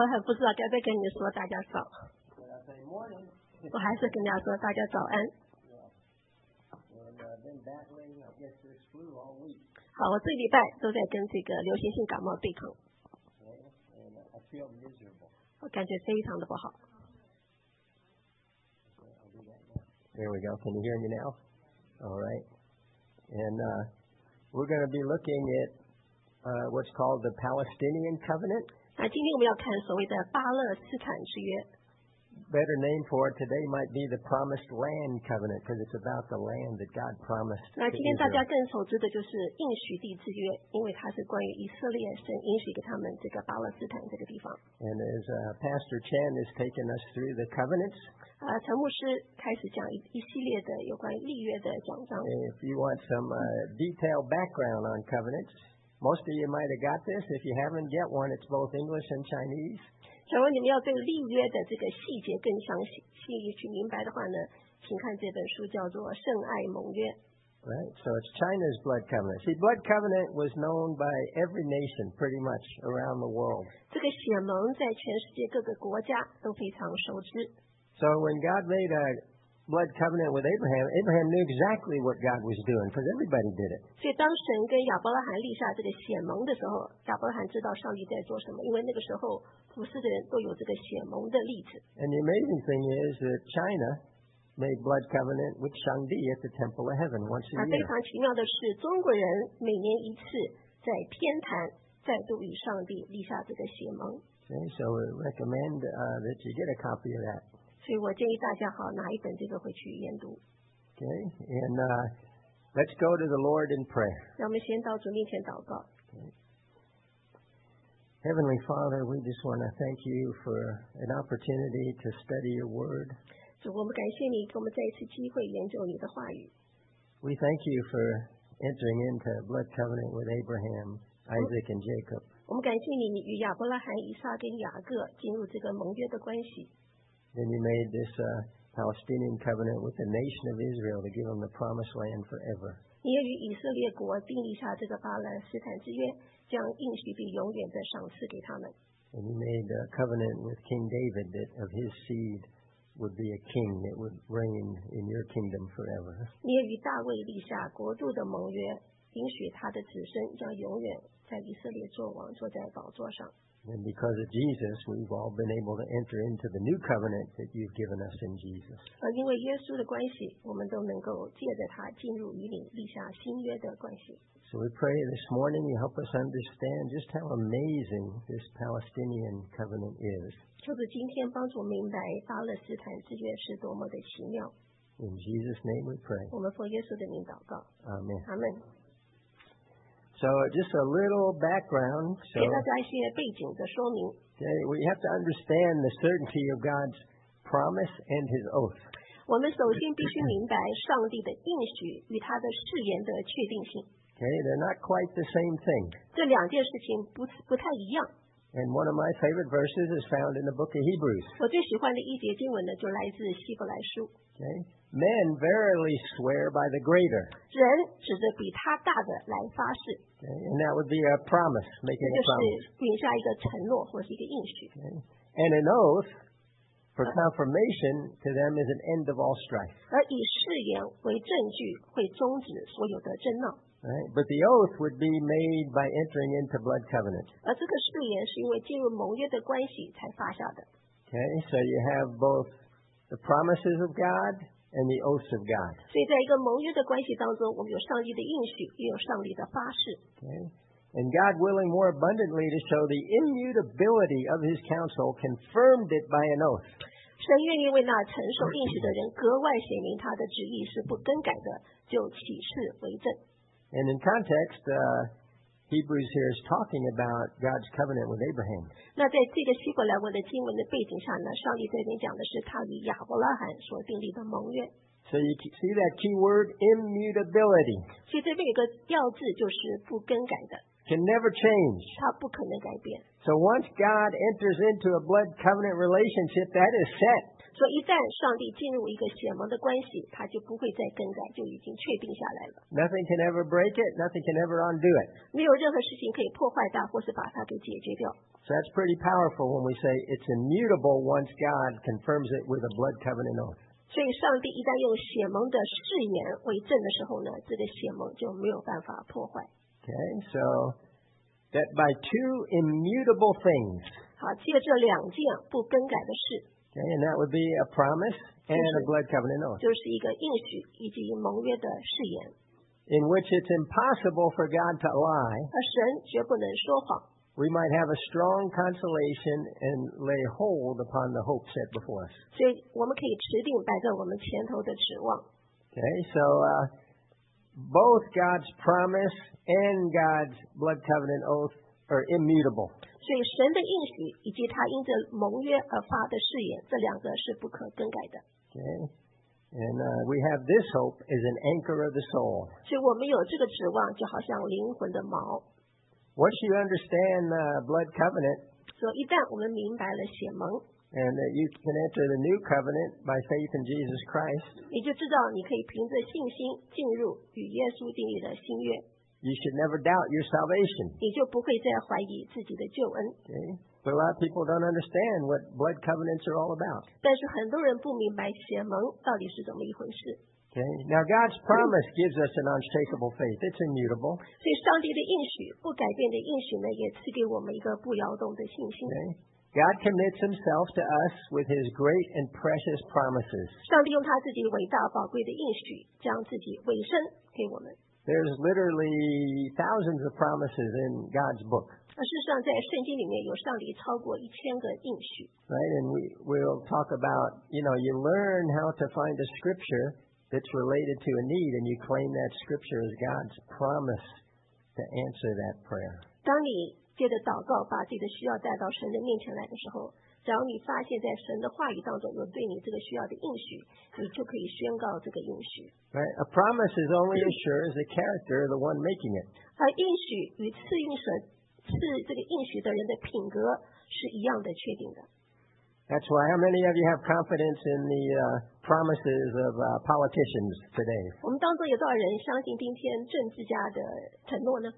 我还不知道该不该跟你说大家早， But I say morning. 我还是跟大家说大家早安。 And been battling, I guess, this flu all week. 好，我这礼拜都在跟这个流行性感冒对抗， Okay? And I feel miserable. 我感觉非常的不好。 Okay, I'll do that now. There we go. Can you hear me now? All right. And we're going to be looking at what's called the Palestinian Covenant. 那今天我们要看所谓的巴勒斯坦之约。 Better name for it today might be the Promised Land Covenant because it's about the land that God promised. 那今天大家更熟知的就是应许地之约，因为它是关于以色列神应许给他们这个巴勒斯坦这个地方。 And as Pastor Chen has taken us through the covenants, 陈牧师开始讲一系列的有关立约的讲章。 if you want some detailed background on covenants, most of you might have got this. If you haven't, get one. It's both English and Chinese. 假如你们要对立约的这个细节更详细去明白的话呢，请看这本书叫做《圣爱盟约》。 Right? So it's China's blood covenant. See, blood covenant was known by every nation pretty much around the world. 这个血盟在全世界各个国家都非常熟知。 So when God made a blood covenant with Abraham, Abraham knew exactly what God was doing because everybody did it. 所以当神跟亚伯拉罕立下这个血盟的时候，亚伯拉罕知道上帝在做什么，因为那个时候普世的人都有这个血盟的例子。 And the amazing thing is that China made blood covenant with Shangdi at the Temple of Heaven once a 非 year. 常奇妙的是，中国人每年一次在天坛再度与上帝立下这个血盟。 Okay, so we recommend that you get a copy of that. 所以我建议大家好拿一本这个回去研读。 Okay, and let's go to the Lord in prayer. 让我们先到主面前祷告。 Heavenly Father, we just want to thank you for an opportunity to study your word. 主，我们感谢你给我们再一次机会研究你的话语。 We thank you for entering into blood covenant with Abraham, Isaac, and Jacob. 我们感谢你与亚伯拉罕、以撒跟雅各进入这个盟约的关系。 Then you made this Palestinian covenant with the nation of Israel to give them the promised land forever. 你也与以色列国订立下这个巴勒斯坦之约，将应许地永远的赏赐给他们。 And you made a covenant with King David that of his seed would be a king that would reign in your kingdom forever. 你也与大卫立下国度的盟约，应许他的子孙将永远在以色列做王，坐在宝座上。 And because of Jesus, we've all been able to enter into the new covenant that you've given us in Jesus. 因为耶稣的关系，我们都能够借着他进入与你立下新约的关系。 So we pray this morning you help us understand just how amazing this Palestinian covenant is. 求主今天帮助明白巴勒斯坦之约是多么的奇妙。 In Jesus' name we pray. 我们奉耶稣的名祷告。 Amen. 阿门。 So just a little background. 给大家一些背景的说明。 Okay, we have to understand the certainty of God's promise and his oath. 我们首先必须明白上帝的应许与他的誓言的确定性。 Okay, they're not quite the same thing. 这两件事情不太一样。 And one of my favorite verses is found in the book of Hebrews. 我最喜欢的一节经文呢，就来自希伯来书。 Okay, men verily swear by the greater. 人指着比他大的来发誓。 Okay, and that would be a promise, 这 making 就 a 是 promise. 允下一个承诺或是一个应许。 Okay, and an oath for confirmation to them is an end of all strife. 而以誓言为证据，会终止所有的争闹。 Right? But the oath would be made by entering into blood covenant. 而这个誓言是因为进入盟约的关系才发下的。 Okay, so you have both the promises of God and the oaths of God. 所以在一个盟约的关系当中，我们有上帝的应许，也有上帝的发誓。 Okay? And God, willing more abundantly to show the immutability of his counsel, confirmed it by an oath. 神愿意为那承受应许的人格外显明他的旨意是不更改的，就起誓为证。 And in context, Hebrews here is talking about God's covenant with Abraham. 那在这个希伯来文的经文的背景下呢，上帝这边讲的是他与亚伯拉罕所订立的盟约。 So you see that key word, immutability. 所以这边有个要字，就是不更改的， Can never change. 它不可能改变。 So once God enters into a blood covenant relationship, that is set. 所以一旦上帝进入一个血盟的关系，他就不会再更改，就已经确定下来了。 Nothing can ever break it. Nothing can ever undo it. 没有任何事情可以破坏它，或是把它给解决掉。 So that's pretty powerful when we say it's immutable once God confirms it with a blood covenant oath. 所以上帝一旦用血盟的誓言为证的时候呢，这个血盟就没有办法破坏。 Okay, so that by two immutable things. 好，借这两件不更改的事。 Okay, and that would be a promise and a blood covenant oath. 就是一个应许以及盟约的誓言。 In which it's impossible for God to lie. 而神绝不能说谎。 We might have a strong consolation and lay hold upon the hope set before us. 所以我们可以持定摆在我们前头的指望。 Okay, so both God's promise and God's blood covenant oath are immutable. 所以神的应许以及他因着盟约而发的誓言，这两个是不可更改的。 Okay, and we have this hope as an anchor of the soul. 所以我们有这个指望，就好像灵魂的锚。 Once you understand blood covenant, 所以一旦我们明白了血盟， and that you can enter the new covenant by faith in Jesus Christ, 你就知道你可以凭着信心进入与耶稣订立的新约。 you should never doubt your salvation. 你就不会再怀疑自己的救恩。 Okay? But a lot of people don't understand what blood covenants are all about. 但是很多人不明白血盟到底是怎么一回事。 Okay? Now God's promise gives us an unshakable faith. It's immutable. 所以上帝的应许，不改变的应许呢，也赐给我们一个不摇动的信心。 Okay? God commits himself to us with his great and precious promises. 上帝用他自己伟大宝贵的应许，将自己委身给我们。 There's literally thousands of promises in God's book. 事实上，在圣经里面有上帝超过1000个应许。 Right? And we'll talk about, you learn how to find a scripture that's related to a need, and you claim that scripture as God's promise to answer that prayer. 当你接着祷告，把自己的需要带到神的面前来的时候，只要你发现在神的话语当中有对你这个需要的应许，你就可以宣告这个应许。 Right? A promise is only as sure as the character of the one making it. 而应许与赐这个应许的人的品格是一样的确定的。 That's why how many of you have confidence in the promises of politicians today? 我们当中有多少人相信今天政治家的承诺呢？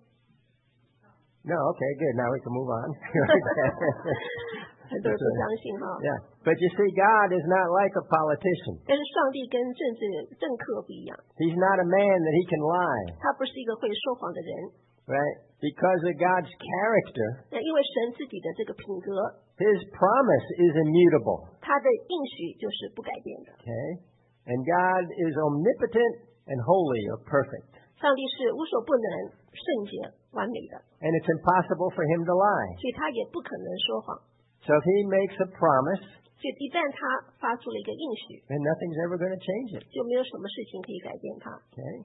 No, okay, good. Now we can move on. 很多人不相信哈。 Yeah, but you see, God is not like a politician. 但是上帝跟政客不一样， He's not a man that he can lie, 他不是一个会说谎的人。 right? Because of God's character, 因为神自己的这个品格， his promise is immutable. 他的应许就是不改变的。 Okay? And God is omnipotent and holy or perfect. 上帝是无所不能、圣洁、完美的， And it's impossible for him to lie. 所以他也不可能说谎。 So if he makes a promise, 所以一旦他发出了一个应许， then nothing's ever going to change it. 就没有什么事情可以改变它。 Okay?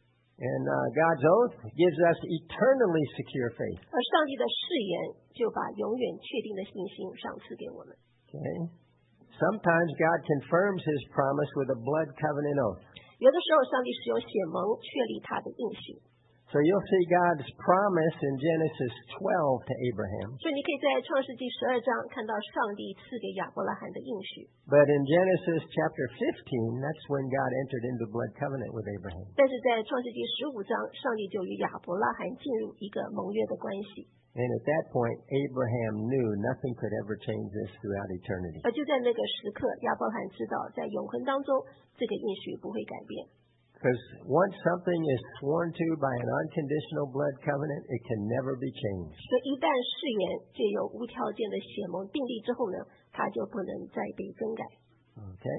And God's oath gives us eternally secure faith. 而上帝的誓言就把永远确定的信心赏赐给我们。 Okay? Sometimes God confirms his promise with a blood covenant oath. 有的时候，上帝使用血盟确立他的应许。 So you'll see God's promise in Genesis 12 to Abraham. 所以你可以在创世纪12章看到上帝赐给亚伯拉罕的应许。 But in Genesis chapter 15, that's when God entered into blood covenant with Abraham. 但是在创世纪15章，上帝就与亚伯拉罕进入一个盟约的关系。 And at that point, Abraham knew nothing could ever change this throughout eternity. 而就在那个时刻，亚伯拉罕知道，在永恒当中，这个应许不会改变。 Because once something is sworn to by an unconditional blood covenant, it can never be changed. 所以一旦誓言借由无条件的血盟订立之后呢，它就不能再被更改。 Okay?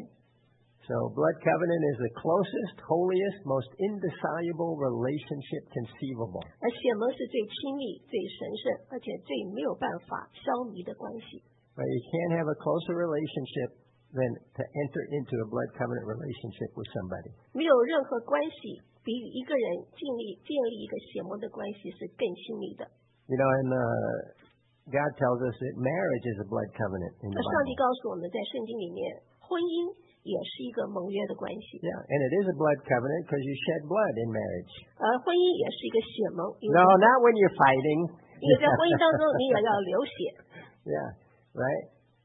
So blood covenant is the closest, holiest, most indissoluble relationship conceivable. 而血盟是最亲密、最神圣，而且最没有办法消弭的关系。 But you can't have a closer relationship than to enter into a blood covenant relationship with somebody. 没有任何关系比与一个人建立一个血盟的关系是更亲密的。 You know, and God tells us that marriage is a blood covenant in the 上帝 Bible. 告诉我们在圣经里面，婚姻也是一个盟约的关系。 Yeah, and it is a blood covenant because you shed blood in marriage. 而婚姻也是一个血盟，因为 No, not when you're fighting. 在婚姻当中你也要流血。 Yeah, right?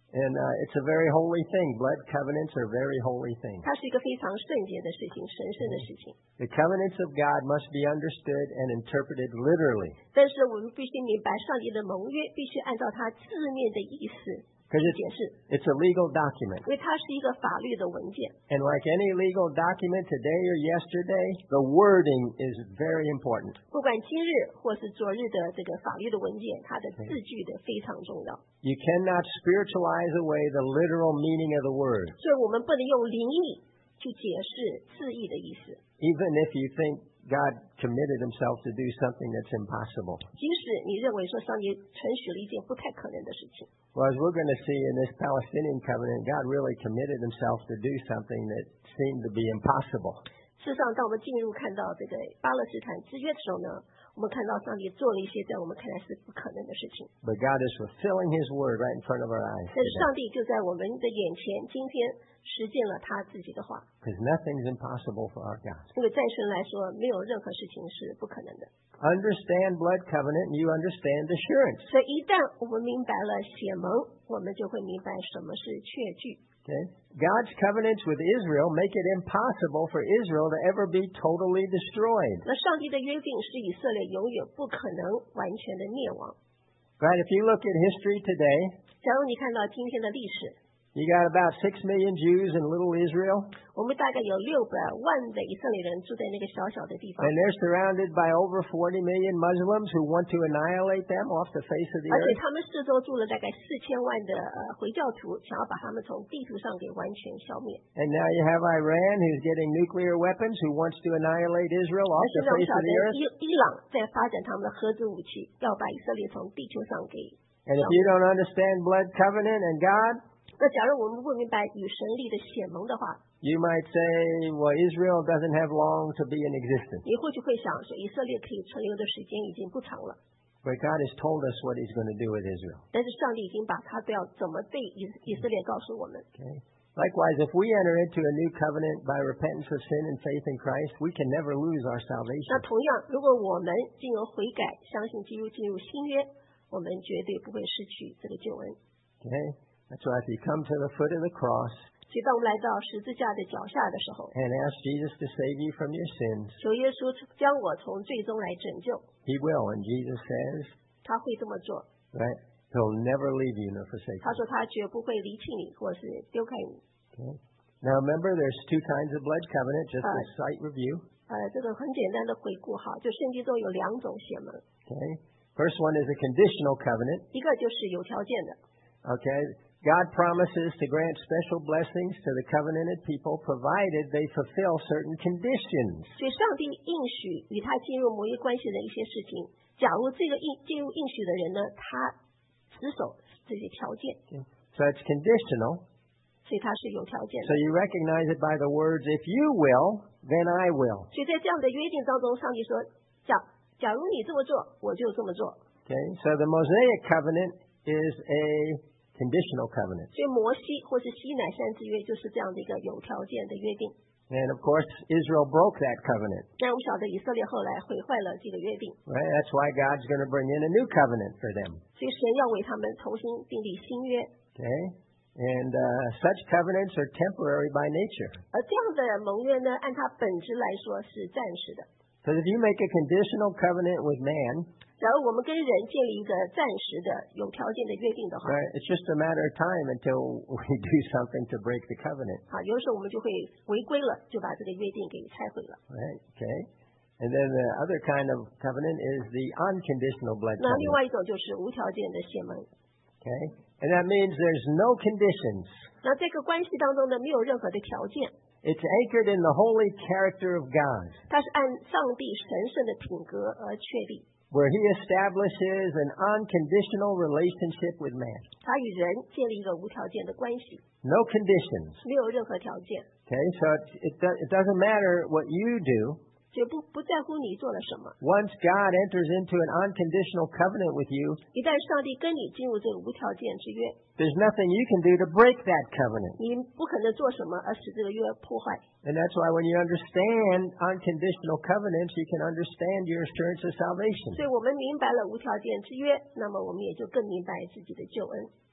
And it's a very holy thing. Blood covenants are very holy things. 它是一个非常圣洁的事情，神圣的事情。 The covenants of God must be understood and interpreted literally. 但是我们必须明白，上帝的盟约必须按照它字面的意思 Because 解释， it's a legal document. 因为它是一个法律的文件。 And like any legal document today or yesterday, the wording is very important. 不管今日或是昨日的这个法律的文件，它的字句的非常重要。 You cannot spiritualize away the literal meaning of the word. 所以我们不能用灵意去解释字义的意思。 Even if you think God committed himself to do something that's impossible. 即使你认为说上帝承许了一件不太可能的事情。 Well, as we're going to see in this Palestinian covenant, God really committed himself to do something that seemed to be impossible. 事实上，当我们进入看到这个巴勒斯坦之约的时候呢，我们看到上帝做了一些在我们看来是不可能的事情。 But God is fulfilling his word right in front of our eyes. 但是上帝就在我们的眼前，今天实践了他自己的话。 Because nothing's impossible for our God. 因为在神来说，没有任何事情是不可能的。 Understand blood covenant and you understand assurance. 所以一旦我们明白了血盟，我们就会明白什么是确据。 Okay? God's covenants with Israel make it impossible for Israel to ever be totally destroyed. 那上帝的约定是以色列永远不可能完全的灭亡。 Right? If you look at history today, 假如你看到今天的历史， you got about 6 million Jews in little Israel, 我们大概有600万的以色列人住在那个小小的地方， and they're surrounded by over 40 million Muslims who want to annihilate them off the face of the 而且 earth. 他们四周住了大概4000万的回教徒，想要把他们从地图上给完全消灭。 And now you have Iran who's getting nuclear weapons who wants to annihilate Israel 而 off 且 the 让我们 face 晓 of 得 the earth. 伊朗在发展他们的核子武器，要把以色列从地球上给。 And if you don't understand blood covenant and God, 那假如我们不明白与神立的血盟的话， you might say, well, Israel doesn't have long to be in existence. 你或许会想说，以色列可以存留的时间已经不长了。 But God has told us what he's going to do with Israel. 但是上帝已经把他都要怎么对以色列告诉我们。 Okay? Likewise, if we enter into a new covenant by repentance of sin and faith in Christ, we can never lose our 那 salvation. 同样，如果我们进入悔改，相信进入新约，我们绝对不会失去这个救恩。 Okay? That's why if you come to the foot of the cross 所以当我们来到十字架的脚下的时候， and ask Jesus to save you from your sins, 求耶稣将我从最终来拯救， he will. And Jesus says, 他会这么做。 right, he'll never leave you nor forsake 他 you. 说他绝不会离弃你，或是丢开你。 Okay? Now remember, there's 2 kinds of blood covenant, just a slight review. 这个很简单的回顾哈，就圣经中有2种血盟， Okay? First one is a conditional covenant. 一个就是有条件的， Okay? God promises to grant special blessings to the covenanted people provided they fulfill certain conditions. 所以上帝应许与他进入某一关系的一些事情，假如这个进入应许的人呢，他持守这些条件， Okay? So it's conditional. 所以他是有条件 So 的。 you recognize it by the words, if you will, then I will. 所以在这样的约定当中，上帝说，假如你这么做，我就这么做。 Okay? So the Mosaic covenant is a conditional covenant. 所以摩西或是西乃山之约就是这样的一个有条件的约定。 And of course, Israel broke that covenant. 那我们晓得以色列后来毁坏了这个约定， Right? That's why God's going to bring in a new covenant for them. 所以神要为他们重新订立新约。 Okay? And such covenants are temporary by nature. 而这样的盟约呢，按它本质来说是暂时的。 Because if you make a conditional covenant with man, 假如我们跟人建立一个暂时的有条件的约定的话， right, it's just a matter of time until we do something to break the covenant. 有的时候我们就会违规了，就把这个约定给拆毁了。 Right? Okay? And then the other kind of covenant is the unconditional blood 那另 covenant. 外一种就是无条件的血盟。 Okay? And that means there's no conditions. 那这个关系当中呢，没有任何的条件， It's anchored in the holy character of God, 它是按上帝神圣的品格而确立。 where he establishes an unconditional relationship with man. 他与人建立一个无条件的关系， No conditions. 没有任何条件， Okay? So it doesn't matter what you do. 所以不在乎你做了什么。 Once God enters into an unconditional covenant with you, 一旦上帝跟你进入这个无条件之约， there's nothing you can do to break that covenant. 你不可能做什么而使这个约破坏。 And that's why when you understand unconditional covenants, you can understand your assurance of salvation. 所以我们明白了无条件之约，那么我们也就更明白自己的救恩。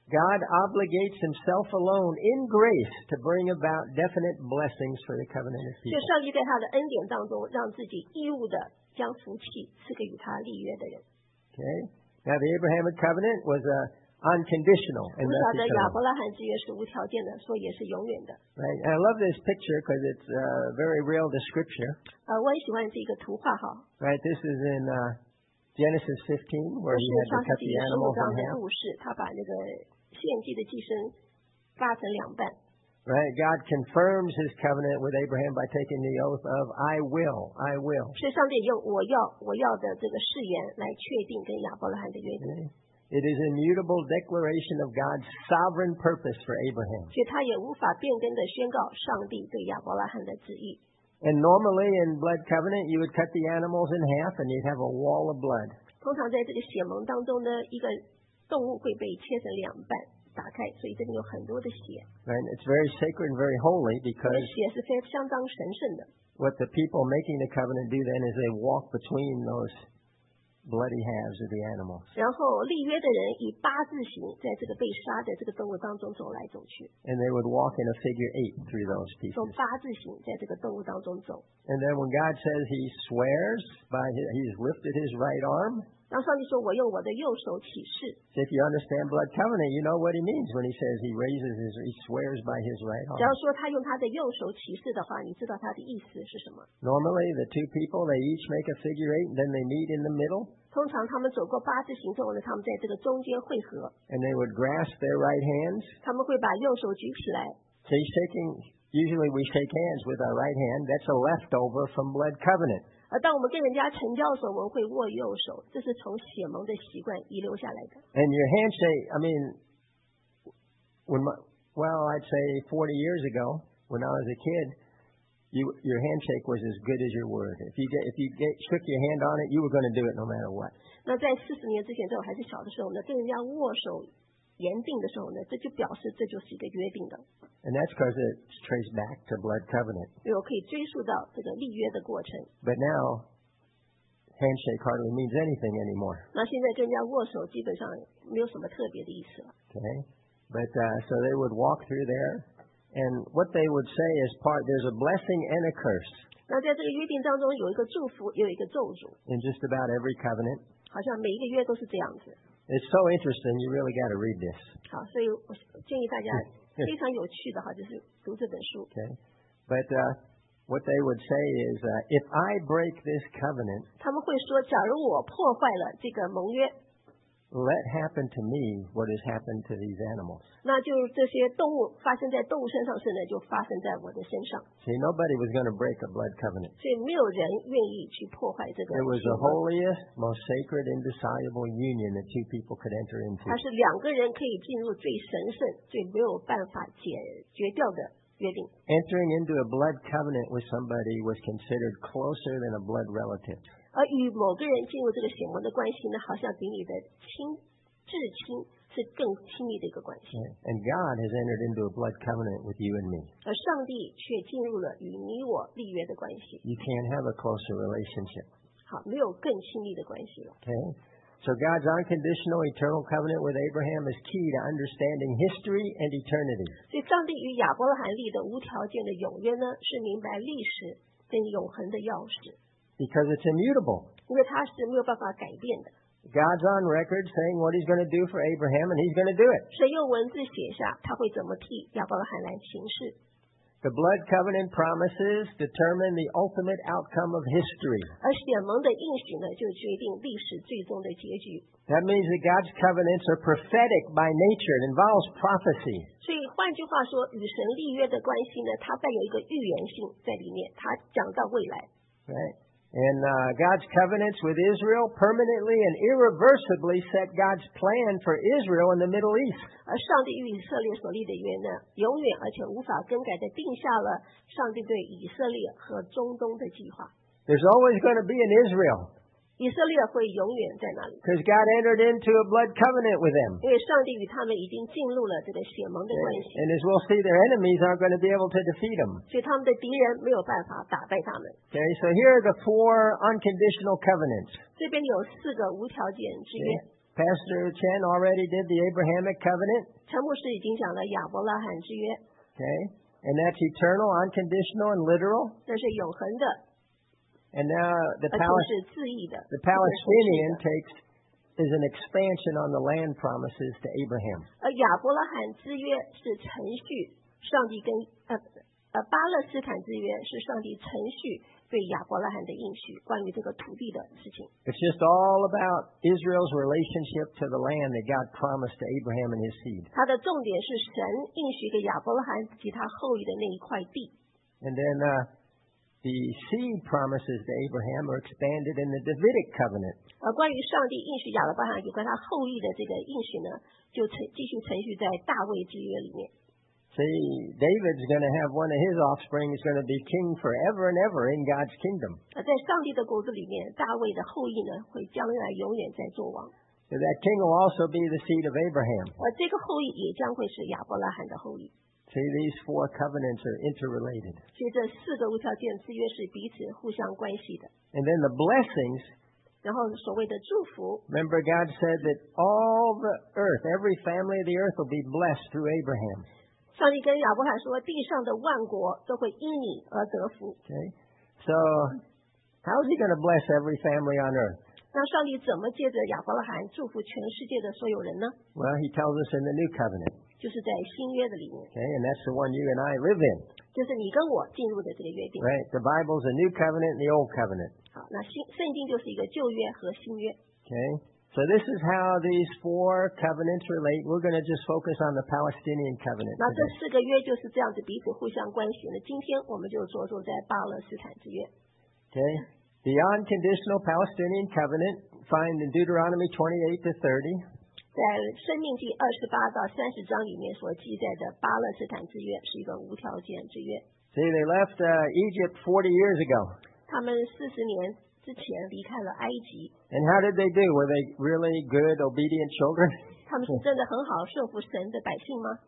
God obligates himself alone in grace to bring about definite blessings for the covenanted 所以 people. 上帝在他的恩典当中，让自己义务的将福气赐给与他立约的人。 Okay? Now the Abrahamic covenant was unconditional 我 and 们 thus 晓得亚 eternal. 伯拉罕之约是无条件的，所以也是永远的。 Right? And I love this picture because it's very real to Scripture. 我也喜欢这个图画哈， Right? This is in Genesis 15 where 这 he 是 had to 创世 cut 纪 the 15 animals 章 in 的 half. 故事，他把那个献祭的祭牲割成两半。 Right? God confirms his covenant with Abraham by taking the oath of I will. 所以上帝用我要的这个誓言来确定跟亚伯拉罕的约定。 Okay? It is an immutable declaration of God's sovereign purpose for Abraham. 所以他也无法变更的宣告上帝对亚伯拉罕的旨意。 And normally in blood covenant, you would cut the animals in half and you'd have a wall of blood. 通常在这个血盟当中呢，一个动物会被切成两半打开，所以这里有很多的血。 Right? It's very sacred and very holy 这 because 血是非相当神圣的。 what the people making the covenant do then is they walk between those bloody halves of the animals. 然后立约的人以八字形在这个被杀的这个动物当中走来走去， And they would walk in a figure 8 through those 用 pieces. 八字形在这个动物当中走。 And then when God says he swears by he's lifted his right arm, 当上帝说我用我的右手起誓， so if you understand blood covenant, you know what he means when he says he swears by his right 只要 arm. 说他用他的右手起誓的话，你知道他的意思是什么？ Normally the two people, they each make a figure 8 and then they meet in the middle 通常他们走过八字形之后呢，他们在这个中间汇合， and they would grasp their right hands. 他们会把右手举起来。 See, usually we shake hands with our right hand. That's a leftover from blood covenant. 当我们跟人家成交的时候，我们会握右手，这是从血盟的习惯遗留下来的。 And your handshake, I mean, I'd say 40 years ago, when I was a kid, your handshake was as good as your word. If you shook your hand on it, you were going to do it no matter what. 那在40年之前，在我还是小的时候呢，跟人家握手言定的时候呢，这就表示这就是一个约定的， And that's because it's traced back to blood covenant. 因为我可以追溯到这个立约的过程。 But now, handshake hardly means anything anymore. 那现在跟人家握手基本上没有什么特别的意思了。 Okay? But so they would walk through there, and what they would say is there's a blessing and a curse 那在这个约定当中有一个祝福，也有一个咒诅， in just about every covenant. 好像每一个约都是这样子。 It's so interesting, you really got to read this. 好，所以我建议大家非常有趣的哈，就是读这本书。 Okay? But what they would say is, if I break this covenant, 他们会说，假如我破坏了这个盟约， let happen to me what has happened to these animals. 那就这些动物发生在动物身上事呢，就发生在我的身上。 See, nobody was going to break a blood covenant. 所以没有人愿意去破坏这个 It was 契 the 约。 holiest, most sacred, indissoluble union that two people could enter into. 它是两个人可以进入最神圣、最没有办法解决掉的约定。 Entering into a blood covenant with somebody was considered closer than a blood relative. 而与某个人进入这个血盟的关系呢，好像比你的至亲是更亲密的一个关系。 And God has entered into a blood covenant with you and me. 而上帝却进入了与你我立约的关系。 You can't have a closer relationship. 好，没有更亲密的关系了。 Okay? So God's unconditional eternal covenant with Abraham is key to understanding history and eternity. 所以，上帝与亚伯拉罕立的无条件的永约呢，是明白历史跟永恒的钥匙， Because it's immutable. 因为它是没有办法改变的。 God's on record saying what he's going to do for Abraham, and he's going to do it. 神用文字写下他会怎么替亚伯拉罕来行事。 The blood covenant promises determine the ultimate outcome of history. 而血盟的应许呢，就决定历史最终的结局。 That means that God's covenants are prophetic by nature. It involves prophecy. 所以换句话说，与神立约的关系呢，它带有一个预言性在里面，它讲到未来。 Right? And God's covenants with Israel permanently and irreversibly set God's plan for Israel in the Middle East. 而上帝与以色列所立的约呢，永远而且无法更改的定下了上帝对以色列和中东的计划。 There's always going to be an Israel 以色列会永远在那里， because God entered into a blood covenant with them. 因为上帝与他们已经进入了这个血盟的关系， And as we'll see, their enemies aren't going to be able to defeat them. 所以他们的敌人没有办法打败他们。 Okay, so here are the 4 unconditional covenants. 这边有4个无条件之约。 Pastor Chen already did the Abrahamic covenant. 陈牧师已经讲了亚伯拉罕之约， Okay? And that's eternal, unconditional, and literal. 那是永恒的， And now the 而且是自义的。 Palestinian is an expansion on the land promises to Abraham. 而亚伯拉罕之约是程序，上帝跟巴勒斯坦之约是上帝程序对亚伯拉罕的应许，关于这个土地的事情。 It's just all about Israel's relationship to the land that God promised to Abraham and his seed. 它的重点是神应许给亚伯拉罕及他后裔的那一块地。 And then the seed promises to Abraham are expanded in the Davidic covenant. 关于上帝应许亚伯拉罕有关他后裔的这个应许呢，就继续程序在大卫之约里面。 See, David's going to have one of his offspring is going to be king forever and ever in God's kingdom. 在上帝的国度里面，大卫的后裔呢，会将来永远在做王。 So that king will also be the seed of Abraham. 这个后裔也将会是亚伯拉罕的后裔。 See, these four covenants are interrelated. 所以这四个无条件之约是彼此互相关系的。 And then the blessings, 然后所谓的祝福， remember God said that all the earth, every family of the earth will be blessed through Abraham. 上帝跟亚伯拉罕说，地上的万国都会因你而得福。 Okay? So, how is he going to bless every family on earth? 那上帝怎么借着亚伯拉罕祝福全世界的所有人呢？ Well, he tells us in the new covenant. 就是在新约的里面， Okay? And that's the one you and I live in. 就是你跟我进入的这个约定。 Right? The Bible's a new covenant and the old covenant. 好，那圣经就是一个旧约和新约。 Okay? So this is how these four covenants relate. We're going to just focus on the Palestinian covenant 那这 today. 四个约就是这样子彼此互相关系的。今天我们就着重在巴勒斯坦之约。 Okay? The unconditional Palestinian covenant found in Deuteronomy 28 to 30. 在申命记28到30章里面所记载的巴勒斯坦之约是一个无条件之约。 See, they left Egypt 40 years ago. 他们40年之前离开了埃及， And how did they do? Were they really good, obedient children? 他们是真的很好顺服神的百姓吗？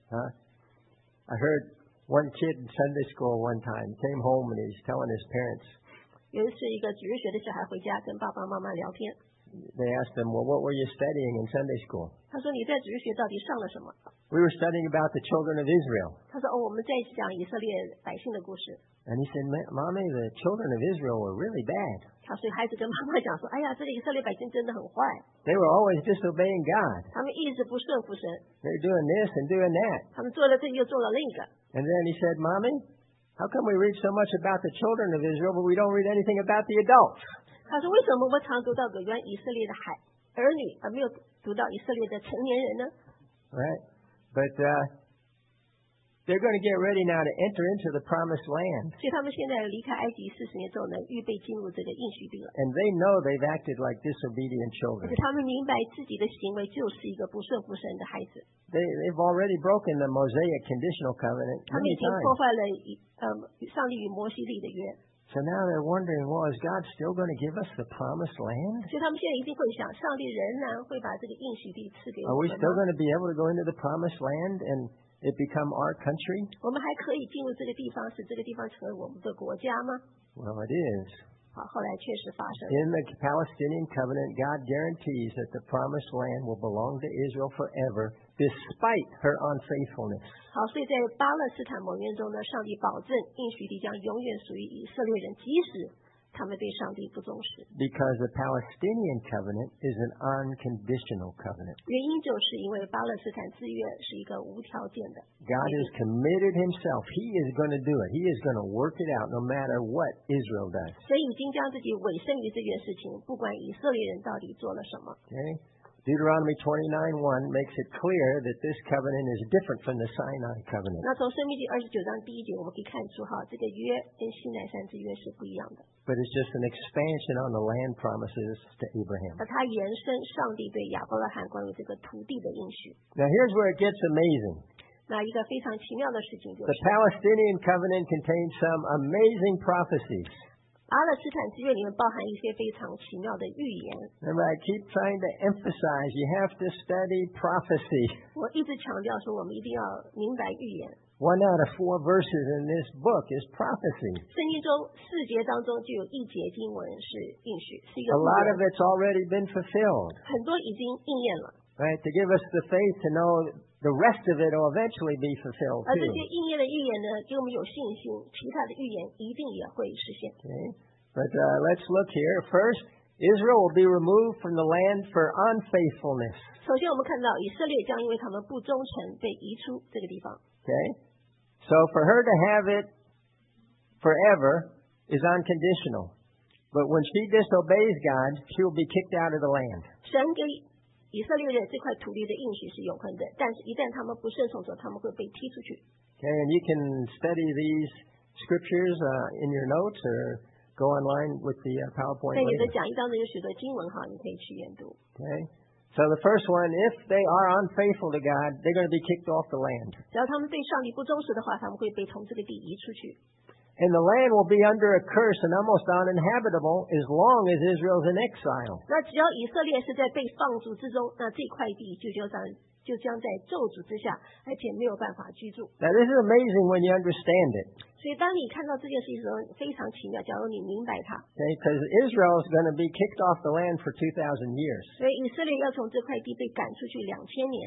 I heard one kid in Sunday school one time came home and he's telling his parents, 有一次一个主日学的小孩回家跟爸爸妈妈聊天， they asked him, well, what were you studying in Sunday school? 他说你在主日学到底上了什么？ We were studying about the children of Israel. 他说我们在讲以色列百姓的故事。 And he said, Mommy, the children of Israel were really bad. 他所以孩子跟妈妈讲说，哎呀，这个以色列百姓真的很坏， They were always disobeying God. 他们一直不顺服神， They're doing this and doing that. 他们做了这又做了另一个。 And then he said, Mommy, how come we read so much about the children of Israel, but we don't read anything about the adults? 他说为什么我常读到有关以色列的儿女，而没有读到以色列的成年人呢？ Right? But they're going to get ready now to enter into the promised land. 所以他们现在离开埃及40年之后呢，预备进入这个应许地了。 And they know they've acted like disobedient 而 children. 且他们明白自己的行为就是一个不顺服神的孩子， They've already broken the Mosaic conditional covenant 他们 many 已经破 times. 坏了上帝与摩西立的约， So now they're wondering, well, is God still going to give us the promised land? 所以他们现在一定会想，上帝仍然会把这个应许地赐给 Are 我 we 们 still 吗？ going to be able to go into the promised land and it become our country? 我们还可以进入这个地方，使这个地方成为我们的国家吗？ Well, it is. 好，后来确实发生。 In the Palestinian covenant, God guarantees that the promised land will belong to Israel forever, despite her unfaithfulness. 好，所以在巴勒斯坦盟约中呢，上帝保证应许地将永远属于以色列人，即使他们对上帝不忠实。 Because the Palestinian covenant is an unconditional covenant. 原因就是因为巴勒斯坦之约是一个无条件的， God has committed himself. He is going to do it. He is going to work it out no matter what Israel does. 神已经将自己委身于这件事情，不管以色列人到底做了什么。 Okay? Deuteronomy 29:1 makes it clear that this covenant is different from the Sinai covenant. 那从申命记29章第1节，我们可以看出哈，这个约跟西乃山之约是不一样的。 But it's just an expansion on the land promises to Abraham. 而它延伸上帝对亚伯拉罕关于这个土地的应许。 Now here's where it gets amazing. 那一个非常奇妙的事情就 The 是， Palestinian covenant contains some amazing prophecies. 巴勒斯坦之约里面包含一些非常奇妙的预言。 Remember, I keep trying to emphasize you have to study prophecy. 我一直强调说，我们一定要明白预言。 1 out of 4 verses in this book is prophecy. 圣经中4节当中就有1节经文是应许，是一个 A 预 lot 言 of it's already been fulfilled. 很多已经应验了。 Right? To give us the faith to know the rest of it will eventually be fulfilled 而这 too. 些应验的预言呢，给我们有信心，其他的预言一定也会实现。 Okay? But let's look here. First, Israel will be removed from the land for unfaithfulness. 首先，我们看到以色列将因为他们不忠诚被移出这个地方。 Okay? So for her to have it forever is unconditional. But when she disobeys God, she will be kicked out of the land. 神给以色列人这块土地的应许是永恒的，但是一旦他们不顺从着，他们会被踢出去。 Okay, and you can study these scriptures in your notes or go online with the PowerPoint 在你的 later. 讲义当中有许多经文哈，你可以去研读。 Okay? So the first one, if they are unfaithful to God, they're going to be kicked off the land. 只要他们对上帝不忠实的话，他们会被从这个地移出去。 And the land will be under a curse and almost uninhabitable as long as Israel's in exile. 那只要以色列是在被放逐之中，那这块地就将在咒诅之下，而且没有办法居住。 Now this is amazing when you understand it. 所以，当你看到这件事情的时候，非常奇妙。假如你明白它， Okay, because Israel is going to be kicked off the land for 2,000 years. 所以以色列要从这块地被赶出去2000年。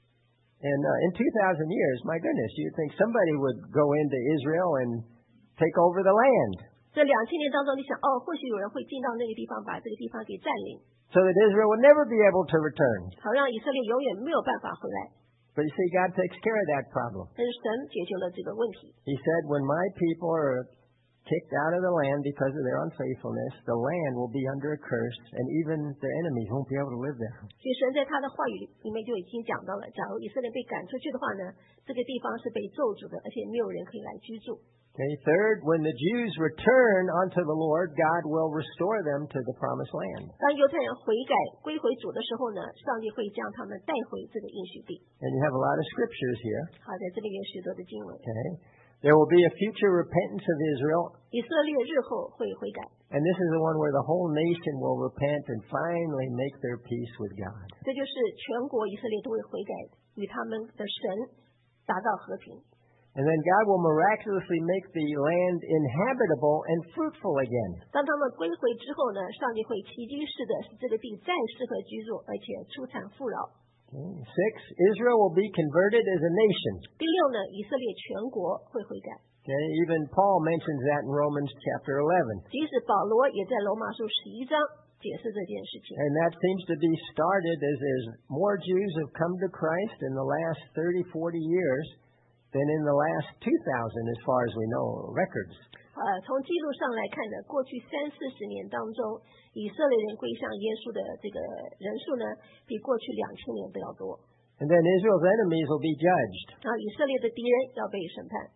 And in 2,000 years, my goodness, you'd think somebody would go into Israel and take over the land. 这2000年当中，你想，或许有人会进到那个地方，把这个地方给占领， So that Israel would never be able to return. 好让以色列永远没有办法回来。 But you see, God takes care of that problem. 但是神解决了这个问题。 He said, when my people are kicked out of the land because of their unfaithfulness, the land will be under a curse, and even their enemies won't be able to live there. 所以神在他的话语里面就已经讲到了，假如以色列被赶出去的话呢，这个地方是被咒诅的，而且没有人可以来居住。 Okay, third, when the Jews return unto the Lord, God will restore them to the promised land. 当犹太人悔改归回主的时候呢，上帝会将他们带回这个应许地。 And you have a lot of scriptures here. 好，在这里有许多的经文。 Okay, there will be a future repentance of Israel, 以色列日后会悔改， and this is the one where the whole nation will repent and finally make their peace with God. 这就是全国以色列都会悔改，与他们的神达到和平。 And then God will miraculously make the land inhabitable and fruitful again. 当他们归回之后呢，上帝会奇迹式的使这个地再适合居住，而且出产富饶。 Okay. 6, Israel will be converted as a nation. 第6呢，以色列全国会悔改。 Okay, even Paul mentions that in Romans chapter 11. 即使保罗也在罗马书11章解释这件事情。 And that seems to be started as more Jews have come to Christ in the last 30, 40 years than in the last 2,000 as far as we know, records. 从记录上来看呢，过去30-40年当中，以色列人归向耶稣的这个人数呢，比过去2000年都要多。 And then Israel's enemies will be judged. 然后以色列的敌人要被审判。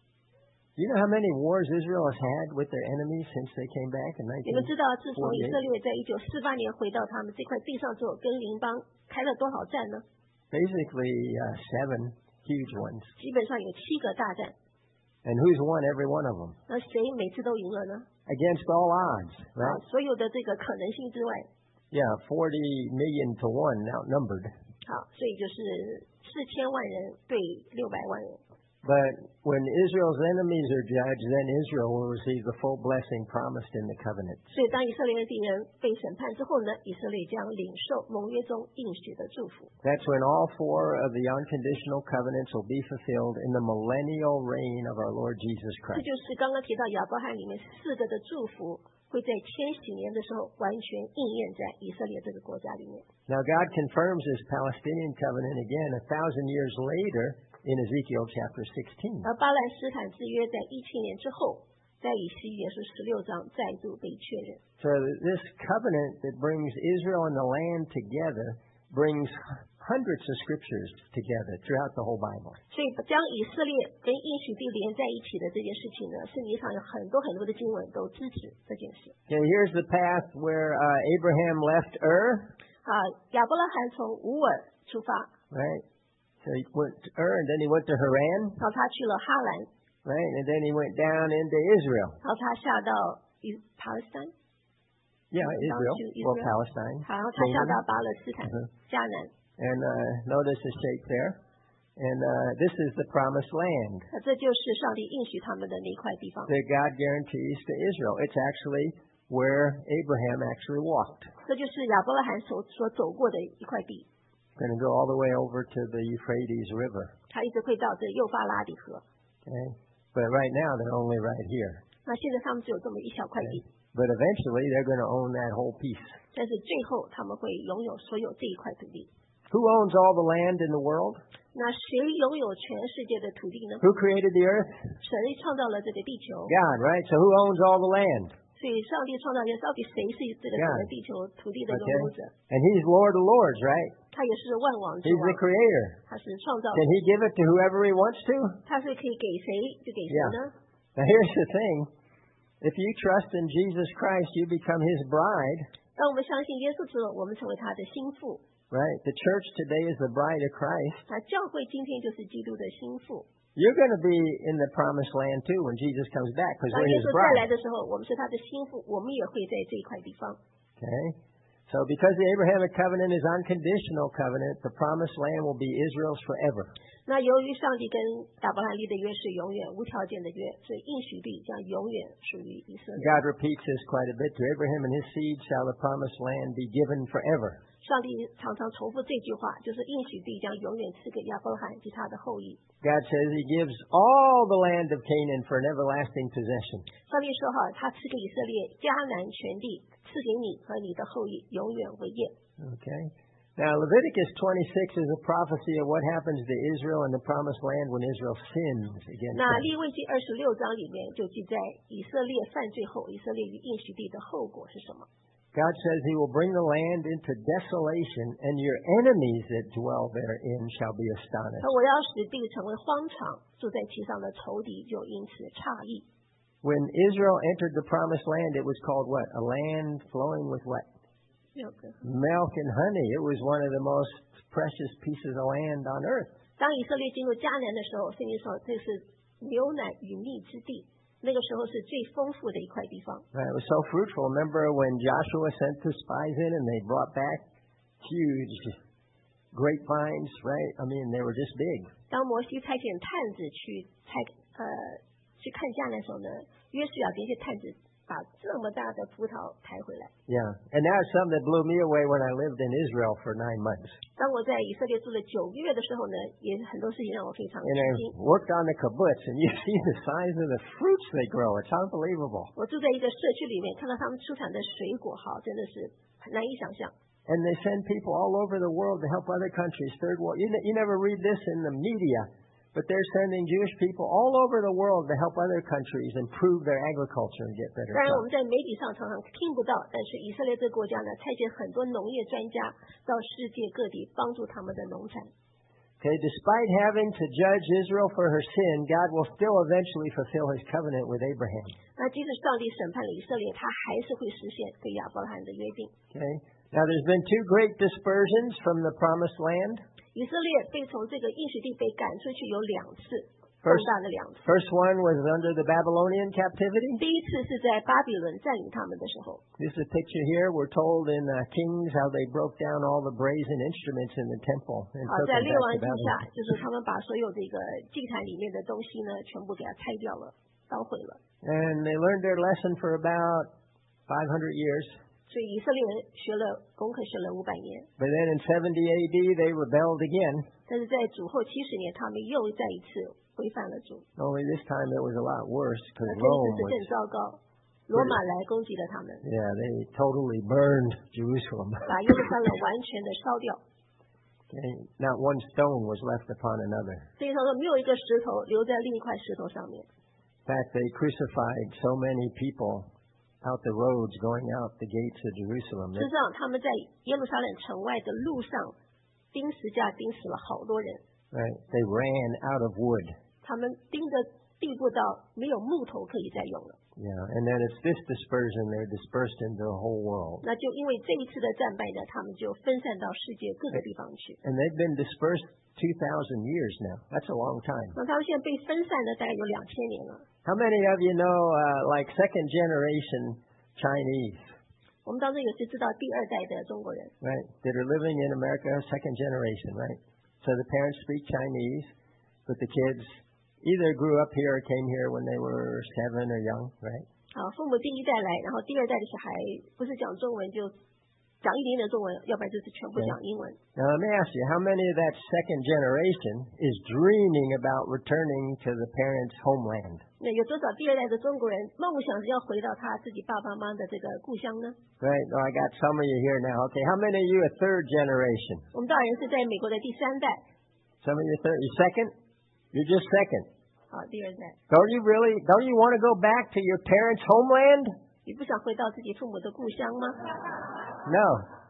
You know how many wars Israel has had with their enemies since they came back in 你们知道，自从以色 1948? 列在1948年回到他们这块地上之后，跟邻邦开了多少战呢？ Basically 7 huge ones. 基本上有7个大战。 And who's won every one of them? 那谁每次都赢了呢？ Against all odds, right? 所有的这个可能性之外， Yeah, 40 million to 1 outnumbered. 好，所以就是4000万人对600万人。 But when Israel's enemies are judged, then Israel will receive the full blessing promised in the covenant. 所以当以色列的敌人被审判之后呢，以色列将领受盟约中应许的祝福。 That's when all 4 of the unconditional covenants will be fulfilled in the millennial reign of our Lord Jesus 这 Christ. 就是刚刚提到亚伯罕里面4个的祝福，会在千禧年的时候完全应验在以色列这个国家里面。 Now God confirms His Palestinian covenant again 1,000 years later in Ezekiel chapter 16. 而巴兰斯坦之约在17年之后，在以西结书16章再度被确认。 So this covenant that brings Israel and the land together brings hundreds of scriptures together throughout the whole Bible. 所以将以色列跟应许地连在一起的这件事情呢，圣经上有很多的经文都支持这件事。 Okay, here's the path where Abraham left Ur, 亚伯拉罕从乌尔出发， right? So he went to Ur, and then he went to Haran, 然后他去了哈兰， right? And then he went down into Israel. 然后他下到巴勒斯坦， Yeah, Israel. Well, Israel. Palestine. 好，然后他下到巴勒斯坦、迦南。 And notice the shape there. And this is the promised land 这就是上帝应许他们的那一块地方。 that God guarantees to Israel. It's actually where Abraham actually walked. 这就是亚伯拉罕所走过的一块地。 Going to go all the way over to the Euphrates River. 他一直会到这幼发拉底河。 Okay? But right now they're only right here. 那现在他们只有这么一小块地， But eventually they're going to own that whole piece. 但是最后他们会拥有所有这一块土地。 Who owns all the land in the world? 那谁拥有全世界的土地呢？ Who created the earth? 神创造了这个地球， God, right? So who owns all the land? 所以上帝创造人，到底谁是这个整个地球土地的拥有者？ And he's Lord of Lords, right? 他也是万王之 He's 王 the，creator. 他是创造 Can he give it to whoever he wants to? 他是可以给谁就给谁呢？ Now here's the thing. If you trust in Jesus Christ, you become his bride, 当我们相信耶稣之后，我们成为他的心腹。 right? The church today is the bride of Christ. 那教会今天就是基督的心腹。 You're going to be in the promised land too when Jesus comes back because 当 we're 耶 his 稣再来 bride. 的时候，我们是他的心腹，我们也会在这一块地方。 Okay? So because the Abrahamic covenant is unconditional covenant, the promised land will be Israel's forever. 那由于上帝跟亚伯拉罕立的约是永远无条件的约，所以应许地将永远属于以色列。 God repeats this quite a bit. To Abraham and his seed shall the promised land be given forever. 上帝常常重复这句话，就是应许地将永远赐给亚伯拉罕及他的后裔。 God says he gives all the land of Canaan for an everlasting possession. 上帝说哈，他赐给以色列迦南全地，赐给你和你的后裔永远为业。 Okay? Now, Leviticus 26 is a prophecy of what happens to Israel in the promised land when Israel sins against 那 them. 利未记26章里面就记载以色列犯罪后，以色列与应许地的后果是什么？ God says he will bring the land into desolation, and your enemies that dwell therein shall be astonished. 说我要使地成为荒场，住在其上的仇敌就因此诧异。 When Israel entered the promised land, it was called what? A land flowing with what? Milk and honey. It was one of the most precious pieces of land on earth. 当以色列进入迦南的时候，圣经说这是牛奶与蜜之地，那个时候是最丰富的一块地方。 Right, it was so fruitful. Remember when Joshua sent the spies in and they brought back huge grapevines, right? I mean, they were just big. 当摩西差遣探子去看迦南的时候呢，约书亚这些探子把这么大的葡萄抬回来。 Yeah, and that's something that blew me away when I lived in Israel for 9 months. 当我在以色列住了9个月的时候呢，也很多事情让我非常 And 吃 I 惊。 worked on the kibbutz, and you see the size of the fruits they grow. It's unbelievable. 我住在一个社区里面，看到他们出产的水果，好，真的是很难以想象。 And they send people all over the world to help other countries. Third world. You never read this in the media, but they're sending Jewish people all over the world to help other countries improve their agriculture and get better 当然，我们 crops. 在媒体上常常听不到，但是以色列这个国家呢，派遣很多农业专家到世界各地帮助他们的农产。 Okay, despite having to judge Israel for her sin, God will still eventually fulfill his covenant with Abraham. 那即使上帝审判了以色列，他还是会实现对亚伯拉罕的约定。 Okay? Now there's been 2 great dispersions from the promised land. 以色列被从这个应许地被赶出去有2次，重 First, 大的2次。 first one was under the Babylonian captivity. 第一次是在巴比伦占领他们的时候， This is a picture here. We're told in Kings how they broke down all the brazen instruments in the temple and 好， took 在 them 列 back 王 to 记下， Babylon. 就是他们把所有这个祭坛里面的东西呢，全部给它拆掉了，烧毁了。 And they learned their lesson for about 500 years. 所以以色列人学了功课，学了500年。 But then in 70 AD, they rebelled again. 但是在主后70年，他们又再一次违反了主。 Only this time it was a lot worse 那 because 这一 Rome 次是更 was, 糟糕，罗马来攻击了他们， yeah, they totally burned Jerusalem. 把耶路撒冷完全的烧掉。 Okay? Not one stone was left upon another. 所以他说，没有一个石头留在另一块石头上面。 In fact, they crucified so many people out the roads going out the gates of Jerusalem. 事实上，他们在耶路撒冷城外的路上钉十架，钉死了好多人。 Right? They ran out of wood. 他们钉的地步到没有木头可以再用了。 Yeah, and then it's this dispersion. They're dispersed into the whole world. 那就因为这一次的战败呢，他们就分散到世界各个地方去。 And they've been dispersed 2,000 years now. That's a long time. 那他们现在被分散了大概有2000年了。 How many of you know, like second generation Chinese, 我们当中有些知道第2代的中国人， right, that are living in America, second generation, right? So the parents speak Chinese, but the kids either grew up here or came here when they were 7 or young, right? 父母第一代来，然后第二代的小孩不是讲中文就讲一点点中文，要不然就是全部讲英文。 Now let me ask you, how many of that second generation is dreaming about returning to the parents' homeland? 那有多少第二代的中国人梦想是要回到他自己爸爸妈妈的这个故乡呢？ Right. Oh, I got some of you here now. Okay, how many of you are third generation? 我们当然是在美国的第三代。 Some of you third. You second? You're just second. 好，第二代。 Don't you want to go back to your parents' homeland? 你不想回到自己父母的故乡吗？ No.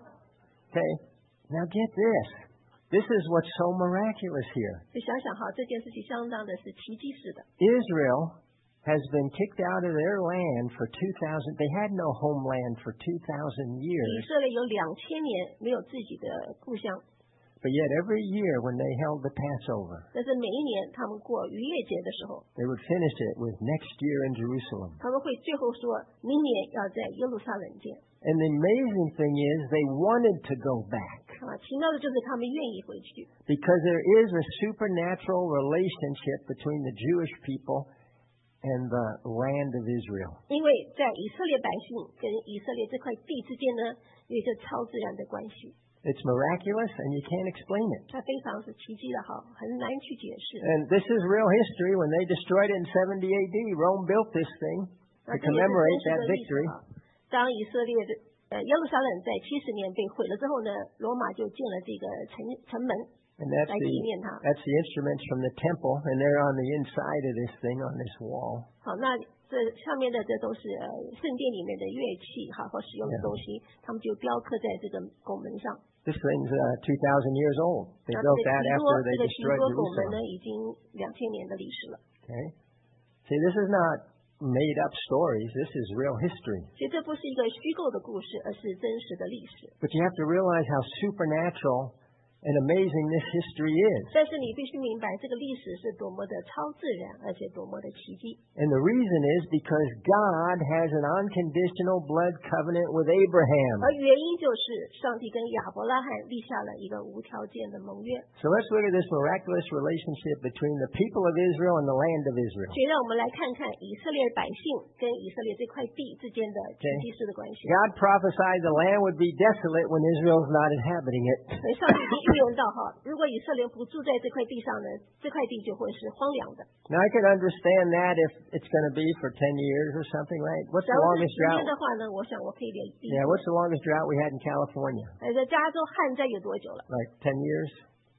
Okay. Now get this. This is what's so miraculous here. 就想想哈，这件事情相当的是奇迹式的。 Israel has been kicked out of their land for 2,000. They had no homeland for 2,000 以 years. 色列有2000年没有自己的故乡， But yet every year when they held the Passover, 但是每一年他们过逾越节的时候， they would finish it with next year in Jerusalem. 他们会最后说明年要在耶路撒冷见。 And the amazing thing is they wanted to go back 奇妙的就是他们愿意回去， because there is a supernatural relationship between the Jewish people and the land of Israel. 因为在以色列百姓跟以色列这块地之间呢，有一个超自然的关系， It's miraculous and you can't explain it. 它非常是奇迹的哈，很难去解释。 And this is real history. When they destroyed it in 70 AD, Rome built this thing to 这也是 commemorate 真 that 实的历史 victory. 哈。当以色列的耶路撒冷在70年被毁了之后呢，罗马就建了这个城门 And that's 来纪念它。 the instruments from the temple, and they're on the inside of this thing on this wall. 好，那这上面的这都是圣殿里面的乐器哈或使用的东西，他们就雕刻在这个拱门上。 This thing's 2,000 years old. They 那 built 这 that 个提 after 多 they 这个提 destroyed 多拱门呢， Jerusalem. 已经2000年的历史了。 Okay? See, this is not made up stories. This is real history. 所以这不是一个虚构的故事，而是真实的历史。 But you have to realize how supernatural and amazing this history is. 但是你必须明白，这个历史是多么的超自然，而且多么的奇迹。 And the reason is because God has an unconditional blood covenant with Abraham. 而原因就是上帝跟亚伯拉罕立下了一个无条件的盟约。 So let's look at this miraculous relationship between the people of Israel and the land of Israel. 所以让我们来看看以色列百姓跟以色列这块地之间的奇迹式的关系。 God prophesied the land would be desolate when Israel's not inhabiting it. 所以上帝已经预言到哈，如果以色列不住在这块地上呢，这块地就会是荒凉的。 Now I can understand that if it's going to be for 10 years or something, right? What's 假 the 如是 longest 10年 drought? 的话呢，我想我可以理解。 Yeah, what's the longest drought we had in California? 在加州旱灾有多久了？ Like 10 years,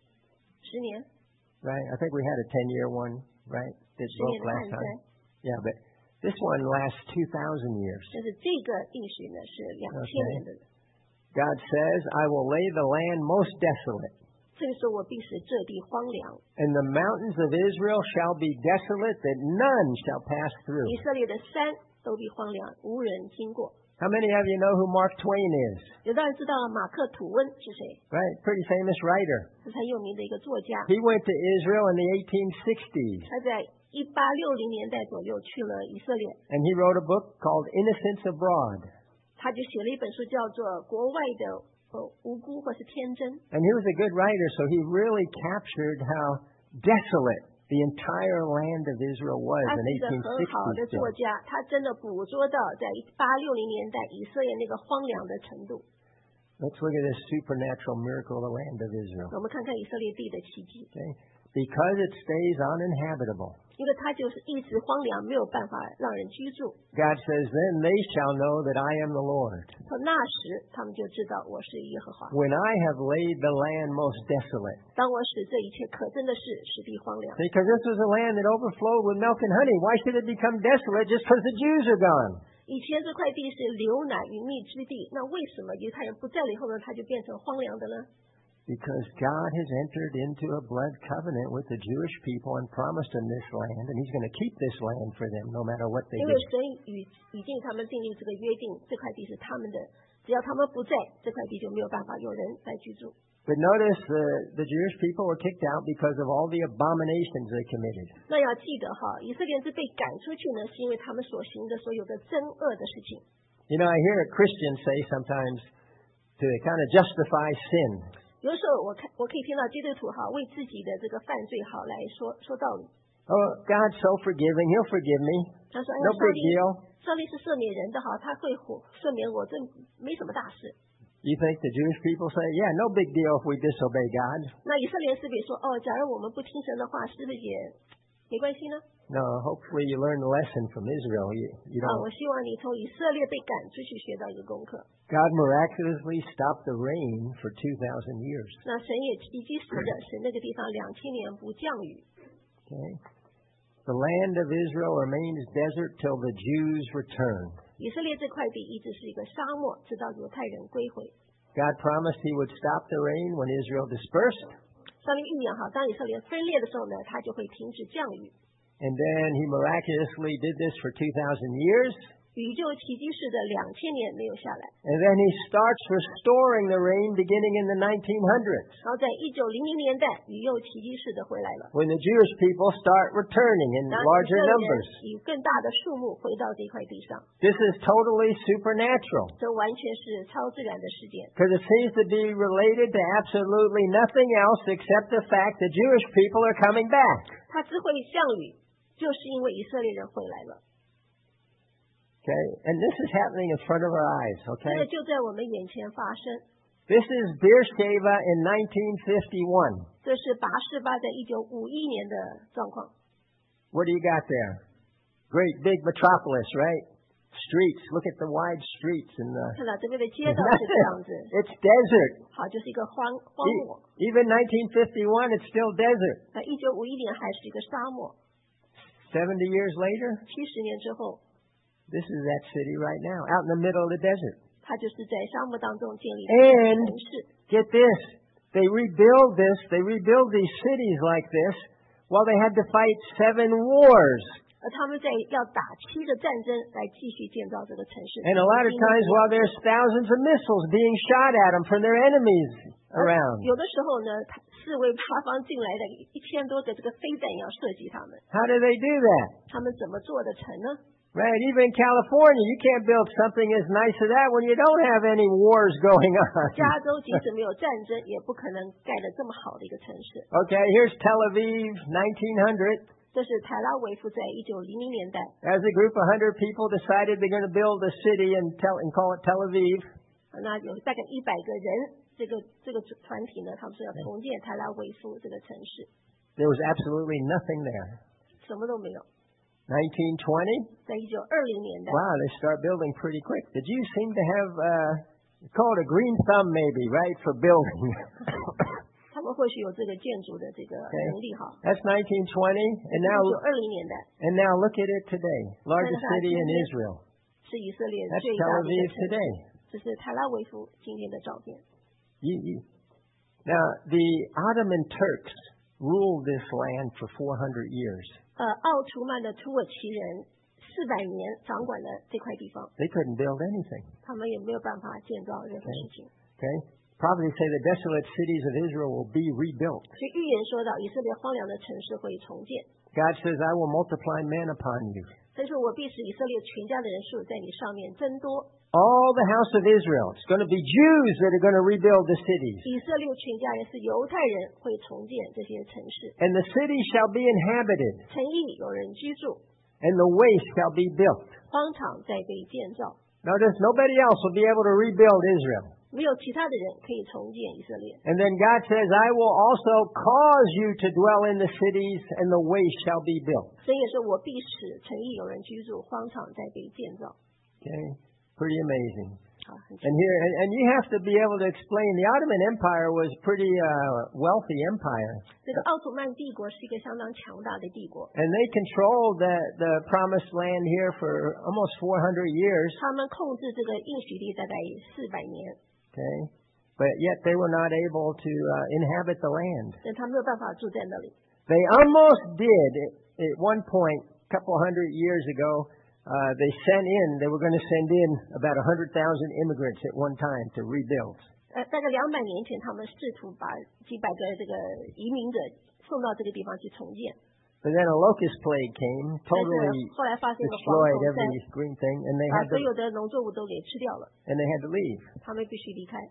10年。 right? I think we had a 10-year one, right? That 10 broke 年的 last 旱灾 time. Yeah, but this one lasts 2,000 years. 但是这个应许呢是2000年的。 God says, I will lay the land most desolate, 这个时候我必使这地荒凉， and the mountains of Israel shall be desolate, that none shall pass through. 以色列的山都必荒凉，无人经过。 How many of you know who Mark Twain is? 有的人知道马克吐温是谁？ Right? Pretty famous writer. 是很有名的一个作家。 He went to Israel in the 1860s, 他在1860年代左右去了以色列， and he wrote a book called Innocents Abroad. 他就写了一本书，叫做《国外的无辜或是天真》。 And he was a good writer, so he really captured how desolate the entire land of Israel was 他 in 是一个很好的 1860. 作家，他真的捕捉到在1860年代以色列那个荒凉的程度。 Let's look at this supernatural miracle of the land of Israel. 我们看看以色列地的奇迹， Okay? Because it stays uninhabitable. 因为它就是一直荒凉，没有办法让人居住。 God says, then they shall know that I am the Lord, 从那时，他们就知道我是耶和华。 when I have laid the land most desolate. 当我使这一切可憎的事使地荒凉， Because this was a land that overflowed with milk and honey. Why should it become desolate just because the Jews are gone? 以前这块地是流奶与蜜之地，那为什么犹太人不在了以后呢，它就变成荒凉的呢？ Because God has entered into a blood covenant with the Jewish people and promised them this land, and He's going to keep this land for them no matter what they 因为 do. 神已经他们订立这个约定，这块地是他们的，只要他们不在，这块地就没有办法有人来居住。 But notice the Jewish people were kicked out because of all the abominations they committed. 那要记得哈，以色列人是被赶出去呢，是因为他们所行的所有的憎恶的事情。 You know, I hear Christians say sometimes to kind of justify sin. 有有的时候我可以听到基督徒为自己的这个犯罪来说道理。 Oh, God's so forgiving. He'll forgive me. 他说， No big deal. 上帝是赦免人的他会赦免我，这没什么大事。 You think the Jewish people say, yeah, no big deal if we disobey God? 那以色列人是不是说，假如我们不听神的话，是不是也没关系呢？ No, hopefully you learn the lesson from Israel. You don't. 我希望你从以色列被赶出去学到一个功课。 God miraculously stopped the rain for 2,000 years. 那神也奇迹式的使那个地方2000年不降雨。 Okay. The land of Israel remains desert till the Jews return. 以色列这块地一直是一个沙漠，直到犹太人归回。 God promised He would stop the rain when Israel dispersed. 上帝预言当以色列分裂的时候呢，他就会停止降雨。 And then He miraculously did this for 2,000 years. 雨就奇迹式的2000年没有下来。 And then He starts restoring the rain beginning in the 1900s. 然后在1900年代，雨又奇迹式的回来了。 When the Jewish people start returning in 然后 larger 以色列人 numbers. 以更大的数目回到这块地上， This is totally supernatural. 这完全是超自然的事件。 Because it seems to be related to absolutely nothing else except the fact that Jewish people are coming back. 它之会降雨，就是因为以色列人回来了。 Okay? And this is happening in front of our eyes. 这 Okay? 个就在我们眼前发生。 This is Beersheba in 1951. 这是拔示巴在1951年的状况。 What do you got there? Great big metropolis, right? Streets. Look at the wide streets and the. 看到这边的街道是这样子， It's desert. 好，就是一个荒漠。 Even 1951, it's still desert. 那1951年还是一个沙漠。 70 years later, 70年之后， this is that city right now, out in the middle of the desert. 它就是在沙漠当中建立的 And 城市。 get this, they rebuild these cities like this while they had to fight 7 wars. 他们在要打7个战争来继续建造这个城市。 And a lot of times while there's thousands of missiles being shot at them from their enemies around. 有的时候呢，四围八方进来的1000多个这个飞弹要射击他们。 How do they do that? 他们怎么做得成呢？ Right, even in California, you can't build something as nice as that when you don't have any wars going on. 加州即使没有战争，也不可能盖得这么好的一个城市。 Okay, here's Tel Aviv, 1900. 这是泰拉维夫在1900年代， As a group of 100 people decided they're going to build a city and call it Tel Aviv. 那有大概100个人，这个团体呢，他们是要重建泰拉维夫这个城市。 There was absolutely nothing there. 什么都没有。 1920? 在1920年代， Wow, they start building pretty quick. The Jews seem to have, call it a green thumb maybe, right, for building. 他们或许有这个建筑的这个能力哈。 That's 1920, and 1920年代 now look at it today. Largest city in Israel. 是以色列 That's 最 Tel 大的一 Aviv 个城市。 today. 这是泰拉维夫今天的照片。 Now, the Ottoman Turks ruled this land for 400 years. 奥图曼的土耳其人400年掌管了这块地方， They couldn't build anything. 他们也没有办法建造任何事情。 Okay? Prophecies say the desolate cities of Israel will be rebuilt. 所以预言说到以色列荒凉的城市会重建。 God says, I will multiply men upon you. 所以说我必使以色列全家的人数在你上面增多。 All the house of Israel. It's going to be Jews that are going to rebuild the cities. 以色列全家人是犹太人会重建这些城市， And the cities shall be inhabited, 城邑有人居住， and the waste shall be built. 荒场在被建造。 Notice nobody else will be able to rebuild Israel. 没有其他的人可以重建以色列。 And then God says, I will also cause you to dwell in the cities, and the waste shall be built. 神也说我必使城邑有人居住，荒场在被建造。 Okay? Pretty amazing. 好，很 And here, and you have to be able to explain, the Ottoman Empire was pretty wealthy empire. 这个奥图曼帝国是一个相当强大的帝国， And they controlled the promised land here for almost 400 years. 他们控制这个应许地大概400年， Okay? But yet they were not able to inhabit the land. 但他没有办法住在那里。 They almost did at one point, a couple hundred years ago. They were going to send in about 100,000 immigrants at one time to rebuild. 大概200年前，他们试图把几百个这个移民者送到这个地方去重建。 But then a locust plague came, 但是 totally 后来发现了蝗 destroyed 虫 every green thing, and 把所有的农作物都给吃掉了， they had to leave. 他们必须离开。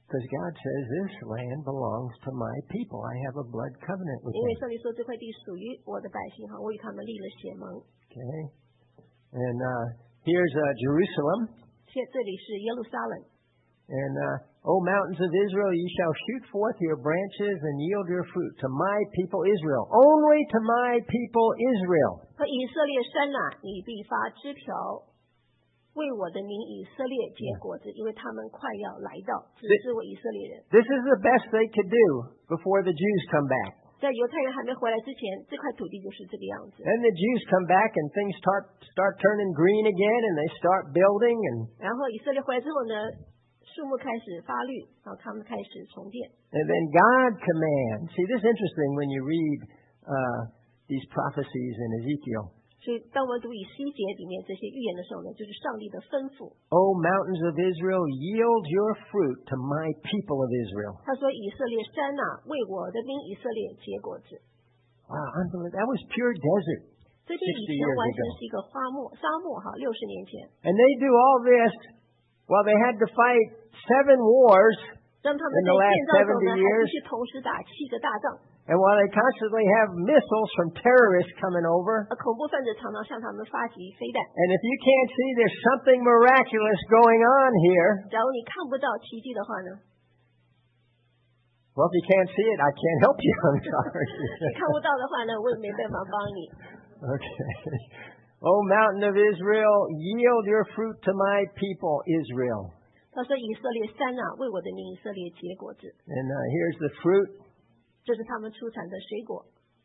Because God says this land belongs to my people. I have a blood covenant with 因为 them. 上帝说这块地属于我的百姓哈，我与他们立了血盟。 Okay? And here's Jerusalem. 这里是耶路撒冷。 And, O mountains of Israel, ye shall shoot forth your branches and yield your fruit to my people Israel. Only to my people Israel. 和以色列山呐，你必发枝条，为我的名以色列结果子，因为他们快要来到，只是我以色列人。 This is the best they could do before the Jews come back. 在犹太人还没回来之前，这块土地就是这个样子。 Then the Jews come back and things start turning green again, and they start building. And 然后以色列回来之后呢，树木开始发绿，然后他们开始重建。 then God commands. See, this is interesting when you read these prophecies in Ezekiel. 所以，当我们读以西结里面这些预言的时候呢，就是上帝的吩咐。 O mountains of Israel, yield your fruit to my people of Israel. 他说：“以色列山呐，为我的名以色列结果子。” Wow, unbelievable. That was pure desert. 这地以前完全是一个沙漠哈，60年前。 And they do all this while they had to fight 7 wars 让他们 in 在 the 建 last 造中呢， 70 还 years. 必须同时打7个大仗。 And while they constantly have missiles from terrorists coming over. 恐怖分子常常向他们发起飞弹。 And if you can't see there's something miraculous going on here. 假如你看不到奇迹的话呢？ Well, if you can't see it, I can't help you. I'm sorry. 你看不到的话呢，我也没办法帮你。 Okay. O mountain of Israel, yield your fruit to my people Israel. 他说：“以色列山啊，为我的名以色列结果子。” And here's the fruit. 这是他们出产的水果。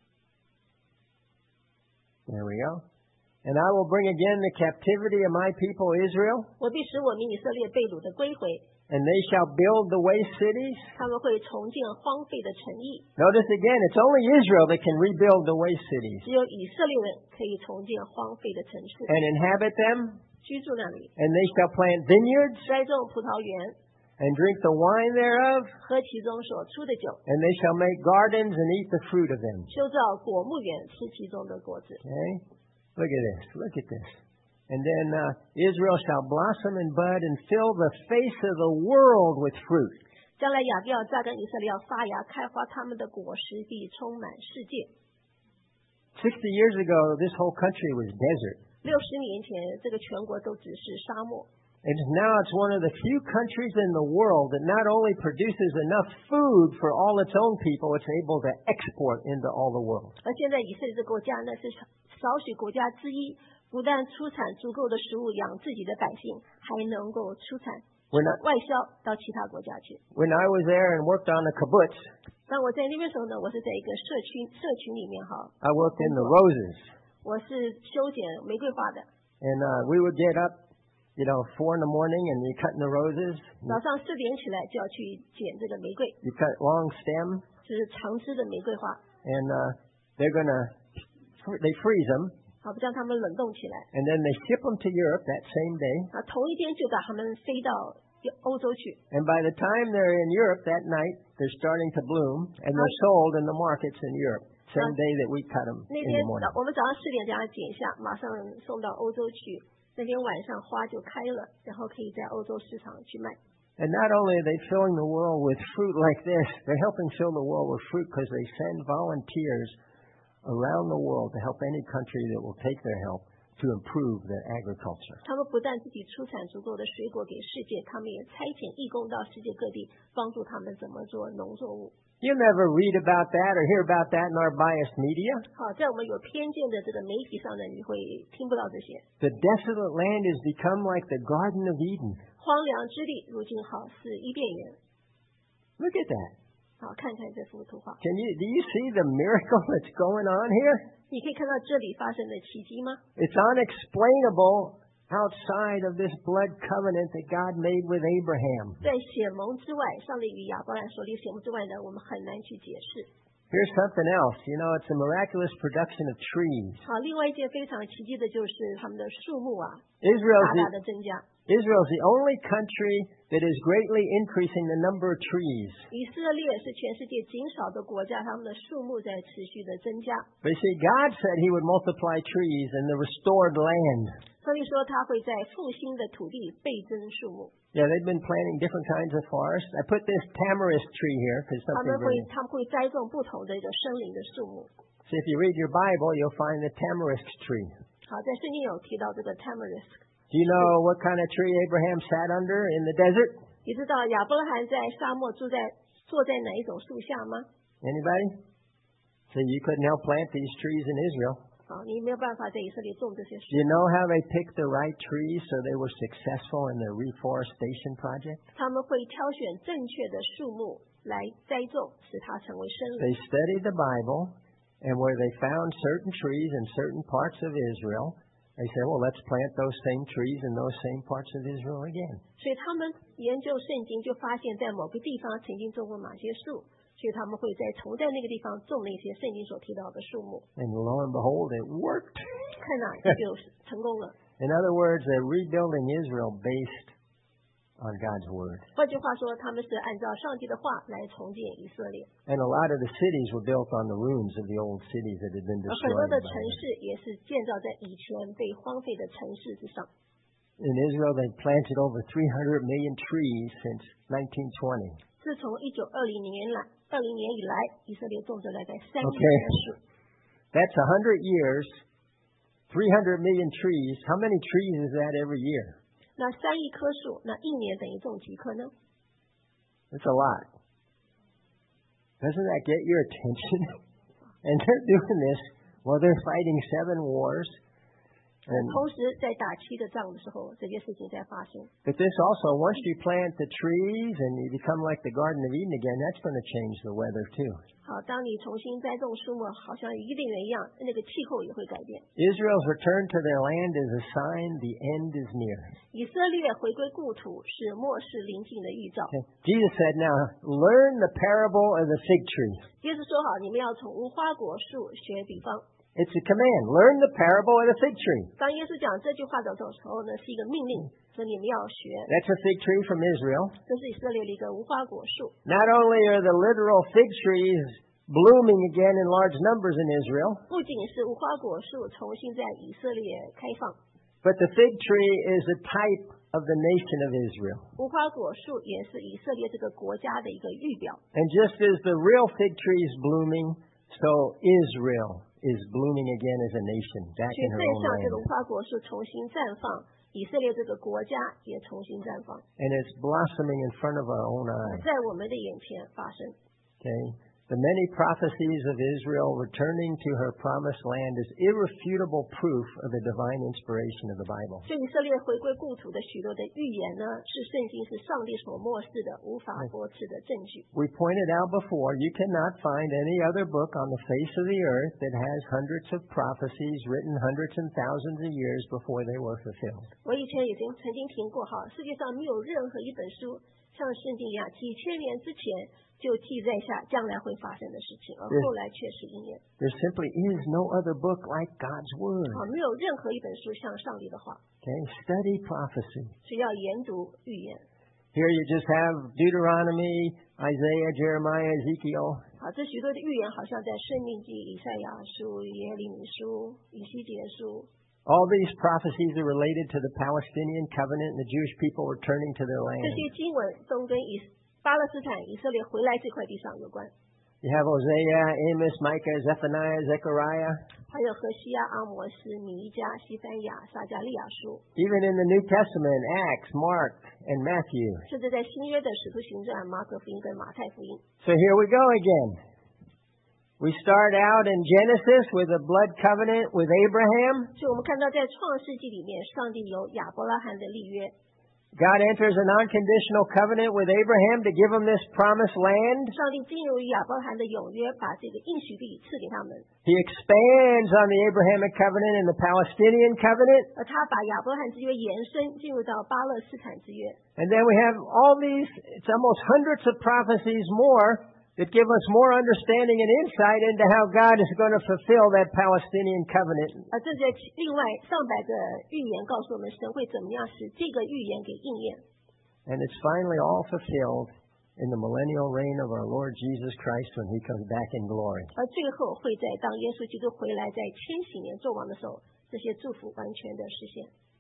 There we go. And I will bring again the captivity of my people Israel. 我必使我民以色列被掳的归回， And they shall build the waste cities. 他们会重建荒废的城邑。 Notice again, it's only Israel that can rebuild the waste cities 只有以色列人可以重建荒废的城市， and inhabit them. 居住那里， And they shall plant vineyards 栽种葡萄园， and drink the wine thereof. 喝其中所出的酒， And they shall make gardens and eat the fruit of them. 修造果木园，吃其中的果子。 Okay? Look at this. Look at this. And then Israel shall blossom and bud and fill the face of the world with fruit. 将来雅各要扎根，以色列要发芽开花，他们的果实必充满世界。 60 years ago, this whole country was desert. 60年前，这个全国都只是沙漠。 And now it's one of the few countries in the world that not only produces enough food for all its own people, it's able to export into all the world. 而现在以色列这个国家呢，是少许国家之一，不但出产足够的食物养自己的百姓，还能够出产外销到其他国家去。 When I was there and worked on the kibbutz, 当我在那边时候呢，我是在一个社群里面哈， I worked in the roses. 我是修剪玫瑰花的。 And we would get up, 4 in the morning and you cutting the roses. 早上4点起来就要去剪这个玫瑰， You cut long stem 就是长枝的玫瑰花， and they freeze them 好，让它们冷冻起来， and then they ship them to Europe that same day. 同一天就把它们飞到欧洲去。 And by the time they're in Europe that night, they're starting to bloom and they're sold in the markets in Europe. Same day that we cut them 那 in 天 the morning. 我们早上4点将它剪下，马上送到欧洲去。那天晚上花就开了，然后可以在欧洲市场去卖。 And not only are they filling the world with fruit like this, they're helping fill the world with fruit because they send volunteers around the world to help any country that will take their help to improve their agriculture. 他们不但自己出产足够的水果给世界，他们也差遣义工到世界各地，帮助他们怎么做农作物。 You never read about that or hear about that in our biased media. 好，在我们有偏见的这个媒体上呢，你会听不到这些。 The desolate land has become like the Garden of Eden. 荒凉之地，如今好似伊甸园。 Look at that. 好，看看这幅图画， Do you see the miracle that's going on here? 你可以看到这里发生的奇迹吗？ It's unexplainable outside of this blood covenant that God made with Abraham. 在血盟之外，上帝与亚伯兰所立血盟之外呢，我们很难去解释。 Here's something else. It's a miraculous production of trees. 好，另外一件非常奇迹的就是他们的树木啊， Israel's 大大的增加。 the only country that is greatly increasing the number of trees. 以色列是全世界仅少的国家，他们的树木在持续的增加。 But you see, God said He would multiply trees in the restored land. 上帝说他会在复兴的土地倍增树木。 Yeah, they've been planting different kinds of forests. I put this tamarisk tree here because 他 something 们 very. 会栽种不同的一个森林的树木。 So if you read your Bible, you'll find the tamarisk tree. 好，在圣经有提到这个 tamarisk。 Do you know what kind of tree Abraham sat under in the desert? 你知道亚伯拉罕在沙漠坐在哪一种树下吗？ Anybody? So you couldn't help plant these trees in Israel. 好，你没有办法在以色列种这些树 Do。you know how they picked the right trees so they were successful in their reforestation project? 他们会挑选正确的树木来栽种，使它成为森林。 They studied the Bible, and where they found certain trees in certain parts of Israel, they said, well, let's plant those same trees in those same parts of Israel again. 所以他们研究圣经，就发现在某个地方曾经种过哪些树，所以他们会重在那个地方种那些圣经所提到的树木。 And lo and behold, it worked. 看哪，就成功了。 In other words, they're rebuilding Israel based on God's Word. 换句话说，他们是按照上帝的话来重建以色列。 And a lot of the cities were built on the ruins of the old cities that had been 而很多 destroyed 的 by 城 them. 市也是建造在以前被荒废的城市之上。 In Israel, they've planted over 300 million trees since 1920. 自从1920年以来，以色列种植了大概3亿 Okay. 棵树。 That's 100 years, 300 million trees. How many trees is that every year? 那3亿棵树，那一年等于种几棵呢？ That's a lot. Doesn't that get your attention? And they're doing this while they're fighting 7 wars. And 同时在打7的仗的时候，这些事情在发生。 but this also, once you plant the trees and you become like the Garden of Eden again, that's going to change the weather too. 好，当你重新栽种树木，好像伊甸园一样，那个气候也会改变。 Israel's return to their land is a sign the end is near. 以色列回归故土是末世临近的预兆。 Okay. Jesus said, now learn the parable of the fig tree. 耶稣说好，你们要从无花果树学比方。 It's a command. Learn the parable of the fig tree. 当耶稣讲这句话的时候呢，是一个命令，说你们要学。 That's a fig tree from Israel. 这是以色列的一个无花果树。 Not only are the literal fig trees blooming again in large numbers in Israel, 不仅是无花果树重新在以色列开放， but the fig tree is a type of the nation of Israel. 无花果树也是以色列这个国家的一个预表。 And just as the real fig tree is blooming, so Israel is blooming again as a nation back 所以 in her 正 own 像这个无 land. 花果树重新绽放，以色列这个国家也重新绽放， And it's blossoming in front of our own eyes. 在我们的眼前发生。 Okay? The many prophecies of Israel returning to her promised land is irrefutable proof of the divine inspiration of the Bible. 所以以色列回归故土的许多的预言呢，是圣经是上帝所漠视的、无法驳斥的证据。 We pointed out before, you cannot find any other book on the face of the earth that has hundreds of prophecies written hundreds and thousands of years before they were fulfilled. 我以前已经曾经评过哈，世界上没有任何一本书像圣经一样，几千年之前就记载下将来会发生的事情，而后来确实应验。 There simply is no other book like God's Word. 没有任何一本书像上帝的话， Okay? Study prophecy. 只要研读预言。 Here you just have Deuteronomy, Isaiah, Jeremiah, Ezekiel. 好，这许多的预言好像在申命记、以赛亚书、耶利米书、以西结书。 All these prophecies are related to the Palestinian covenant and the Jewish people returning to their 这 land. 些经文都跟巴勒斯坦、以色列回来这块地上有关。 You have Hosea, Amos, Micah, Zephaniah, Zechariah. 还有何西阿、阿摩斯、米迦、西番雅、撒加利亚书， Even in the New Testament, Acts, Mark, and Matthew. 甚至在新约的使徒行传、马可福音跟马太福音。 So here we go again. We start out in Genesis with a blood covenant with Abraham. 所以我们看到在创世纪里面，上帝有亚伯拉罕的立约， God enters an unconditional covenant with Abraham to give him this promised land. 上帝进入亚伯拉罕的永约，把这个应许地赐给他们。 He expands on the Abrahamic covenant and the Palestinian covenant. 而他把亚伯拉罕之约延伸进入到巴勒斯坦之约。 And then we have all these, it's almost hundreds of prophecies more that give us more understanding and insight into how God is going to fulfill that Palestinian covenant. 这些另外上百个预言告诉我们，神会怎么样使这个预言给应验。 And it's finally all fulfilled in the millennial reign of our Lord Jesus Christ when He comes back in glory. 而最后会在当耶稣基督回来，在千禧年作王的时候，这些祝福完全的实现。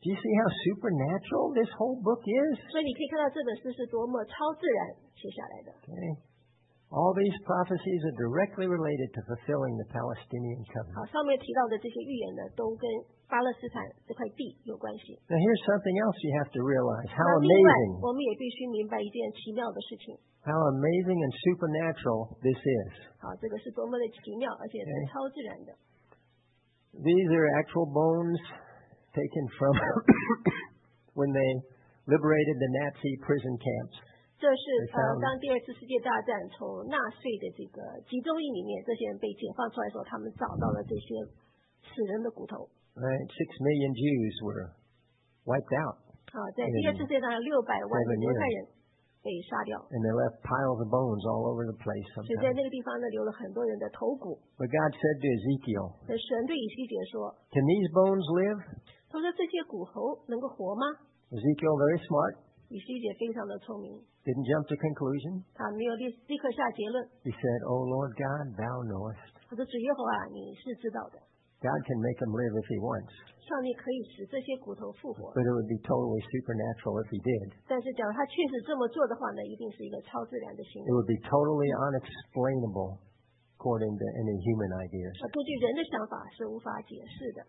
Do you see how supernatural this whole book is? 所以你可以看到这本书是多么超自然写下来的。 Okay. All these prophecies are directly related to fulfilling the Palestinian 好， covenant. 上面提到的这些预言呢，都跟巴勒斯坦这块地有关系。 Now here's something else you have to realize. How 那另外， amazing, 我们也必须明白一件奇妙的事情。 how amazing and supernatural this is. 好，这个是多么的奇妙，而且是超自然的。 These are actual bones taken from when they liberated the Nazi prison camps. 这是当第二次世界大战从纳粹的这个集中营里面，这些人被解放出来的时候，他们找到了这些死人的骨头。 Right? 6 million Jews were wiped out, 好，在第二次世界大战600万的犹太人被杀掉， and they left piles of bones all over the place 所以在 sometimes. 那个地方呢，留了很多人的头骨。 But God said to Ezekiel, 那神对以西结说 Can these bones live?：“ 他说这些骨头能够活吗 Ezekiel, very smart,？” 以西结非常的聪明， didn't jump to conclusion. 他没有立刻下结论。 He said, Oh Lord God, thou knowest. 他说：“主耶和华，你是知道的， God can make them live if he wants, 上帝可以使这些骨头复活。 but it would be totally supernatural if he did. 但是，假如他确实这么做的话呢，一定是一个超自然的行 It 为。 would be totally unexplainable according to any human ideas. 根据人的想法是无法解释的。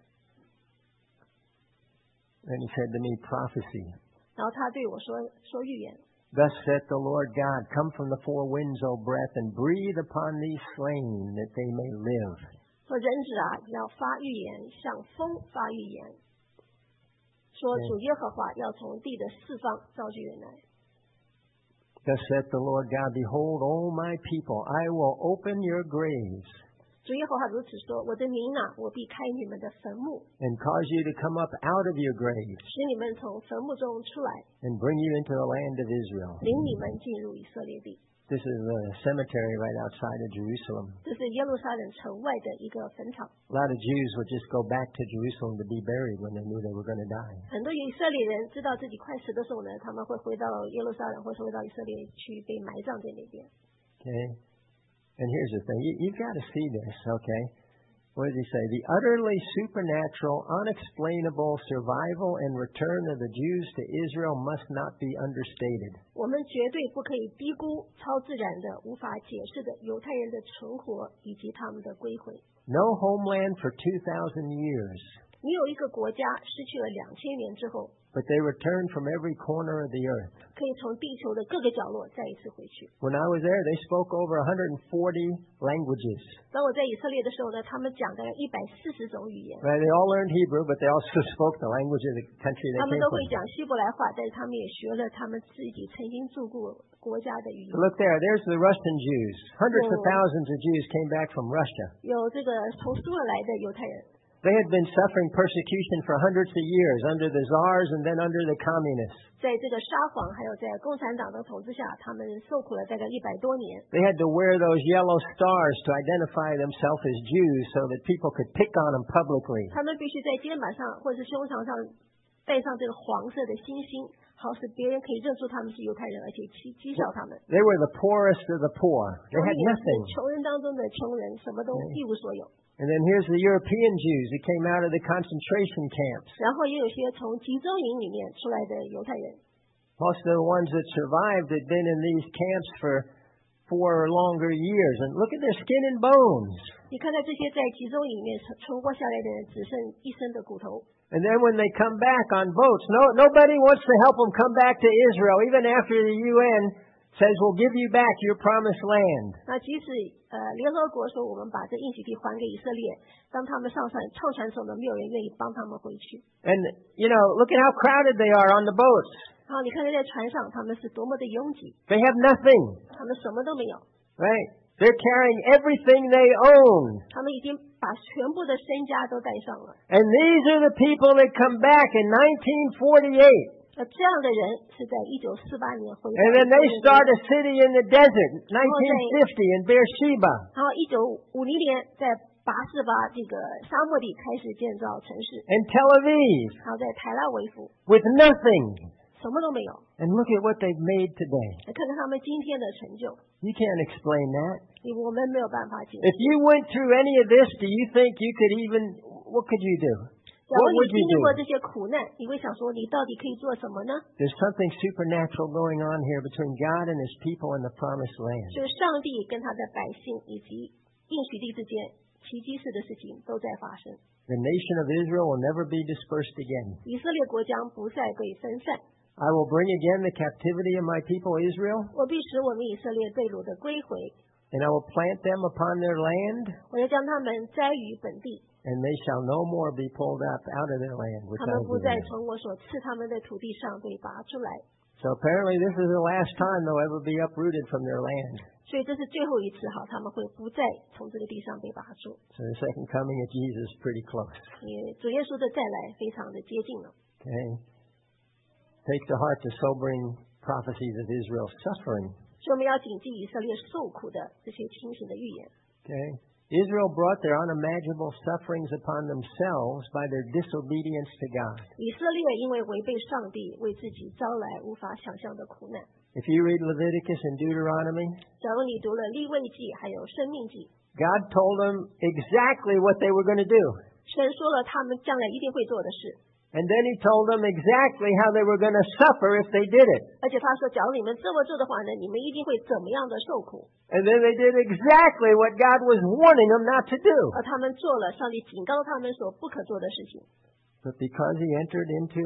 Then he said to me, prophecy. 然后他对我说预言。 Thus saith the Lord God, come from the four winds, O breath, and breathe upon these slain, that they may live. 说人子啊，要发预言，向风发预言，说主耶和华要从地的四方召集人来。 Thus saith the Lord God, behold, O my people, I will open your graves, 主耶和华如此说：我的民啊，我必开你们的坟墓， and cause you to come up out of your graves, 使你们从坟墓中出来， and bring you into the land of Israel. 领你们进入以色列地。 This is a cemetery right outside of Jerusalem. 这是耶路撒冷城外的一个坟场。 A lot of Jews would just go back to Jerusalem to be buried when they knew they were going to die. 很多以色列人知道自己快死的时候呢，他们会回到耶路撒冷，或是回到以色列去被埋葬在那边。 Okay? And here's the thing. You've got to see this, okay? What does he say? The utterly supernatural, unexplainable survival and return of the Jews to Israel must not be understated. 我们绝对不可以低估超自然的、无法解释的犹太人的存活以及他们的归回。 No homeland for 2,000 years, 你有一个国家失去了2000年之后， but they returned from every corner of the earth. 可以从地球的各个角落再一次回去。 When I was there, they spoke over 140 languages. 当我在以色列的时候呢，他们讲大概140种语言， Right? They all learned Hebrew, but they also spoke the language of the country 他 they 们 came 都会 from. 讲希伯来话，但是他们也学了他们自己曾经住过国家的语言。 Look there. There's the Russian Jews. Hundreds of Oh. thousands of Jews came back from Russia. 有这个从苏俄来的犹太人， They had been suffering persecution for hundreds of years under the czars and then under the communists. 在这个沙皇还有在共产党的统治下，他们受苦了大概100多年。 They had to wear those yellow stars to identify themselves as Jews so that people could pick on them publicly. 他们必须在肩膀上或者是胸膛上带上这个黄色的星星，好使别人可以认出他们是犹太人，而且讥笑他们。 They were the poorest of the poor. They 他们 had 也是 nothing. 穷人当中的穷人，什么都一无所有。 And then here's the European Jews who came out of the concentration camps. 然后也有些从集中营里面出来的犹太人， Most of the ones that survived had been in these camps for 4 or longer years. And look at their skin and bones. 你看看这些在集中营里面存活下来的人，只剩一身的骨头。 And then when they come back on boats, nobody wants to help them come back to Israel, even after the UN says we'll give you back your promised land. 那即使联合国说我们把这应许地还给以色列，当他们上船凑船的时候呢，没有人愿意帮他们回去。 And, look at how crowded they are on the boats. 然后你看看在船上，他们是多么的拥挤， They have nothing, 他们什么都没有， right? They're carrying everything they own. 他们已经把全部的身家都带上了。 And these are the people that come back in 1948. 那这样的人是在1948年回到 And then they 以色列 start a city in the desert, 1950 in Beersheba. 然后1950年在拔示巴这个沙漠地开始建造城市， And Tel Aviv 然后在台拉维夫 with nothing. 什么都没有。 And look at what they've made today. 来看看他们今天的成就， You can't explain that. 我们没有办法解释。 If you went through any of this, do you think you could even, what could you do? 假假如 What 你 would 经 you 历过 do? 这些苦难，你会想说，你到底可以做什么呢？ There's something supernatural going on here between God and His people in the promised 所 land. 以上帝跟他的百姓以及应许地之间奇迹式的事情都在发生。 The nation of Israel will never be dispersed again. 以色列国将不再被分散， I will bring again the captivity of my people Israel, 我必使我们以色列被掳的归回， and I will plant them upon their land, 我要将他们栽于本地， and they shall no more be pulled up out of their land, which 他 I 们 have 不再 given them. 从我所赐他们的土地上被拔出来。 So apparently this is the last time they'll ever be uprooted from their land. 所以这是最后一次哈，他们会不再从这个地上被拔出。 So the second coming of Jesus is pretty close. 因为主耶稣的再来非常的接近了。 Okay? Take to heart the sobering prophecies of Israel's suffering. 所以我们要谨记以色列受苦的这些情形的预言。 Okay? Israel brought their unimaginable sufferings upon themselves by their disobedience to God. 以色列因为违背上帝，为自己招来无法想象的苦难。 If you read Leviticus and Deuteronomy, 假如你读了立位记还有生命记， God told them exactly what they were going to do. 神说了他们将来一定会做的事， And then He told them exactly how they were going to suffer if they did it. 而且他说，假如你们这么做的话呢，你们一定会怎么样的受苦。 And then they did exactly what God was warning them not to do. 而他们做了上帝警告他们所不可做的事情。 But because He entered into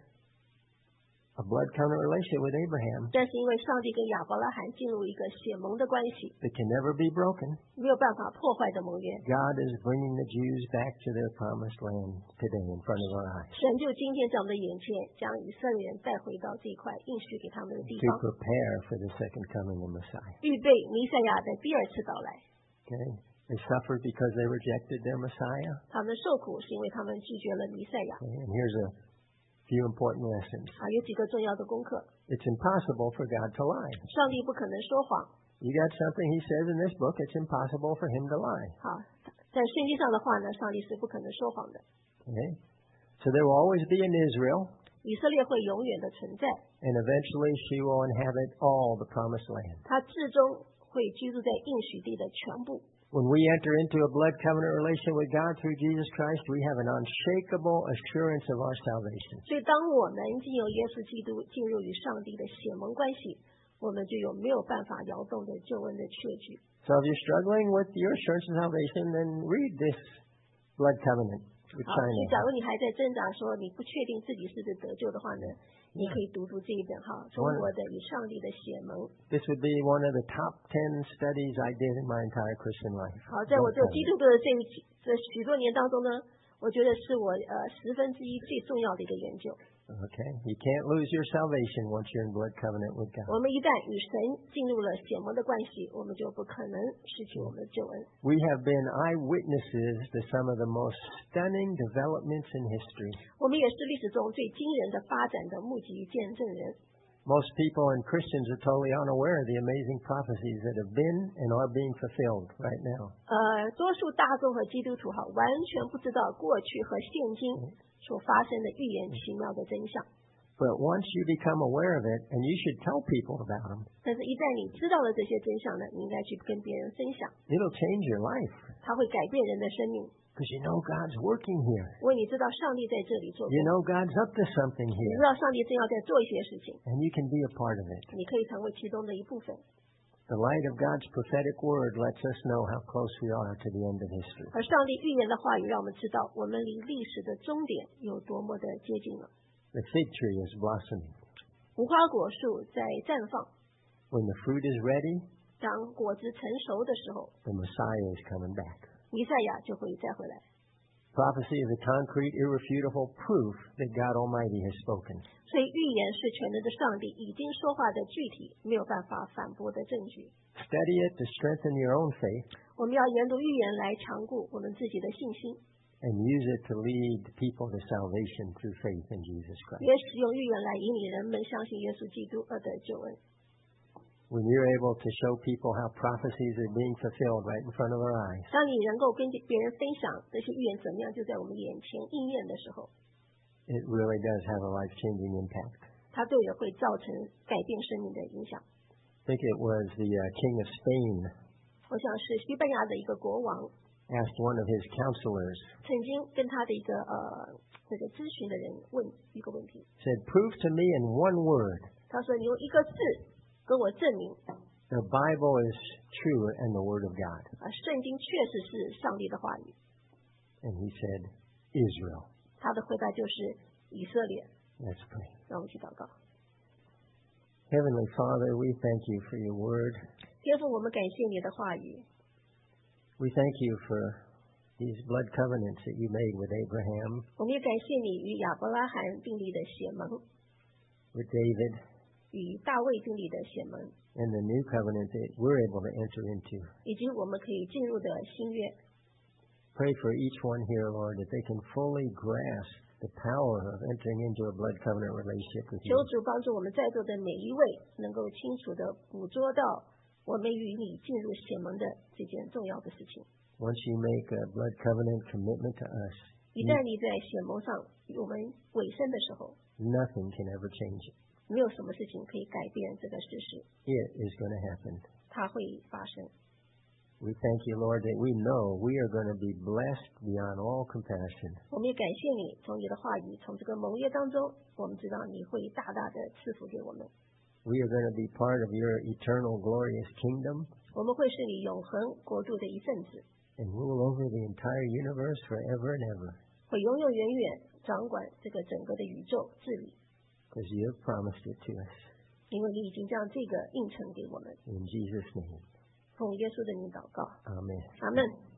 a blood covenant relationship with Abraham 但是因为上帝跟亚伯拉罕进入一个血盟的关系， that can never be broken, 没有办法破坏的盟约， God is bringing the Jews back to their promised land today in front of our eyes 神就今天在我们的眼前，将以色列人带回到这一块应许给他们的地 to 方， prepare for the second coming of Messiah. 预备弥赛亚的第二次到来。 Okay? They suffered because they rejected their Messiah. 他们受苦是因为他们拒绝了弥赛亚。 Okay? And here's a few important lessons. 有几个重要的功课。 It's impossible for God to lie. 上帝不可能说谎。 You got something He says in this book, it's impossible for Him to lie. 在圣经上的话呢，上帝是不可能说谎的。 Okay? So there will always be an Israel, 以色列会永远的存在， and eventually she will inhabit all the promised land. 他至终会居住在应许地的全部。 When we enter into a blood covenant relation with God through Jesus Christ, we have an unshakable assurance of our salvation. 所以，当我们经由耶稣基督进入与上帝的血盟关系，我们就有没有办法摇动的救恩的确据。 So if you're struggling with your assurance of salvation, then read this blood covenant with 所以，假 China. 如你还在挣扎说你不确定自己是不是得救的话呢，你可以读这一本中国的与上帝的血盟。 This would be one of the top 10 studies I did in my entire Christian life. 在我这 Blood 基 covenant. 督徒的这许多年当中呢，我觉得是我1/10最重要的一个研究。 Okay? You can't lose your salvation once you're in blood covenant with God. 我们一旦与神进入了血盟的关系，我们就不可能失去我们的救恩。 We have been eyewitnesses to some of the most stunning developments in history. 我们也是历史中最惊人的发展的目击见证人。 Most people and Christians are totally unaware of the amazing prophecies that have been and are being fulfilled right now. 多数大众和基督徒完全不知道过去和现今所发生的预言奇妙的真相。 But once you become aware of it, and you should tell people about them, 但是，一旦你知道了这些真相呢，你应该去跟别人分享， it'll change your life 它会改变人的生命。 because you know God's working here. 因为你知道上帝在这里做工， You know God's up to something 你 here, 知道上帝正要在做一些事情， and you can be a part of it. 你可以成为其中的一部分。 The light of God's prophetic word lets us know how close we are to the end of history. 而上帝预言的话语让我们知道，我们离历史的终点有多么的接近了。 The fig tree is blossoming. 无花果树在绽放， When the fruit is ready, 当果子成熟的时候， the Messiah is coming back. 弥赛亚就会再回来。 Prophecy is a concrete, irrefutable proof that God Almighty has spoken. 所以预言是全能的上帝已经说话的具体，没有办法反驳的证据。 Study it to strengthen your own faith 我们要研读预言来强固我们自己的信心， and use it to lead people to salvation through faith in Jesus Christ. 也使用预言来引领人们相信耶稣基督而得救恩。 When you're able to show people how prophecies are being fulfilled right in front of our eyes, 当你能够跟别人分享这些预言怎么样就在我们眼前应验的时候， it really does have a life-changing impact. 它对人会造成改变生命的影响。 I think it was the king of Spain 我想是西班牙的一个国王， asked one of his counselors, 曾经跟他的一个这个咨询的人问一个问题， said, "Prove to me in one word 他说你用一个字跟我证明 the Bible is true and the Word of God." 圣经确实是上帝的话语。 And he said, "Israel." 他的回答就是以色列。 Let's pray. 让我们去祷告。 Heavenly Father, we thank you for your word. 天父，我们感谢你的话语， We thank you for these blood covenants that you made with Abraham, 我们也感谢你与亚伯拉罕订立的血盟， with David, 与大卫订立的血盟， and the new covenant that we're able to enter into. 以及我们可以进入的新约。 Pray for each one here, Lord, that they can fully grasp the power of entering into a blood covenant relationship with 求 you. 主帮助我们在座的每一位能够清楚地捕捉到我们与你进入血盟的这件重要的事情。 Once you make a blood covenant commitment to us, 一旦你在血盟上与我们委身的时候， nothing can ever change it. 没有什么事情可以改变这个事实， It is going to happen. 它会发生。 We thank you, Lord, that we know we are going to be blessed beyond all compassion. 我们也感谢你，从你的话语，从这个盟约当中，我们知道你会大大的赐福给我们。 We are going to be part of your eternal glorious kingdom 我们会是你永恒国度的一份子， and rule over the entire universe forever and ever, 会永永远远掌管这个整个的宇宙治理， because you have promised it to us. 因为你已经将这个应承给我们。 In Jesus' name, 奉耶稣的名祷告， amen. 阿门。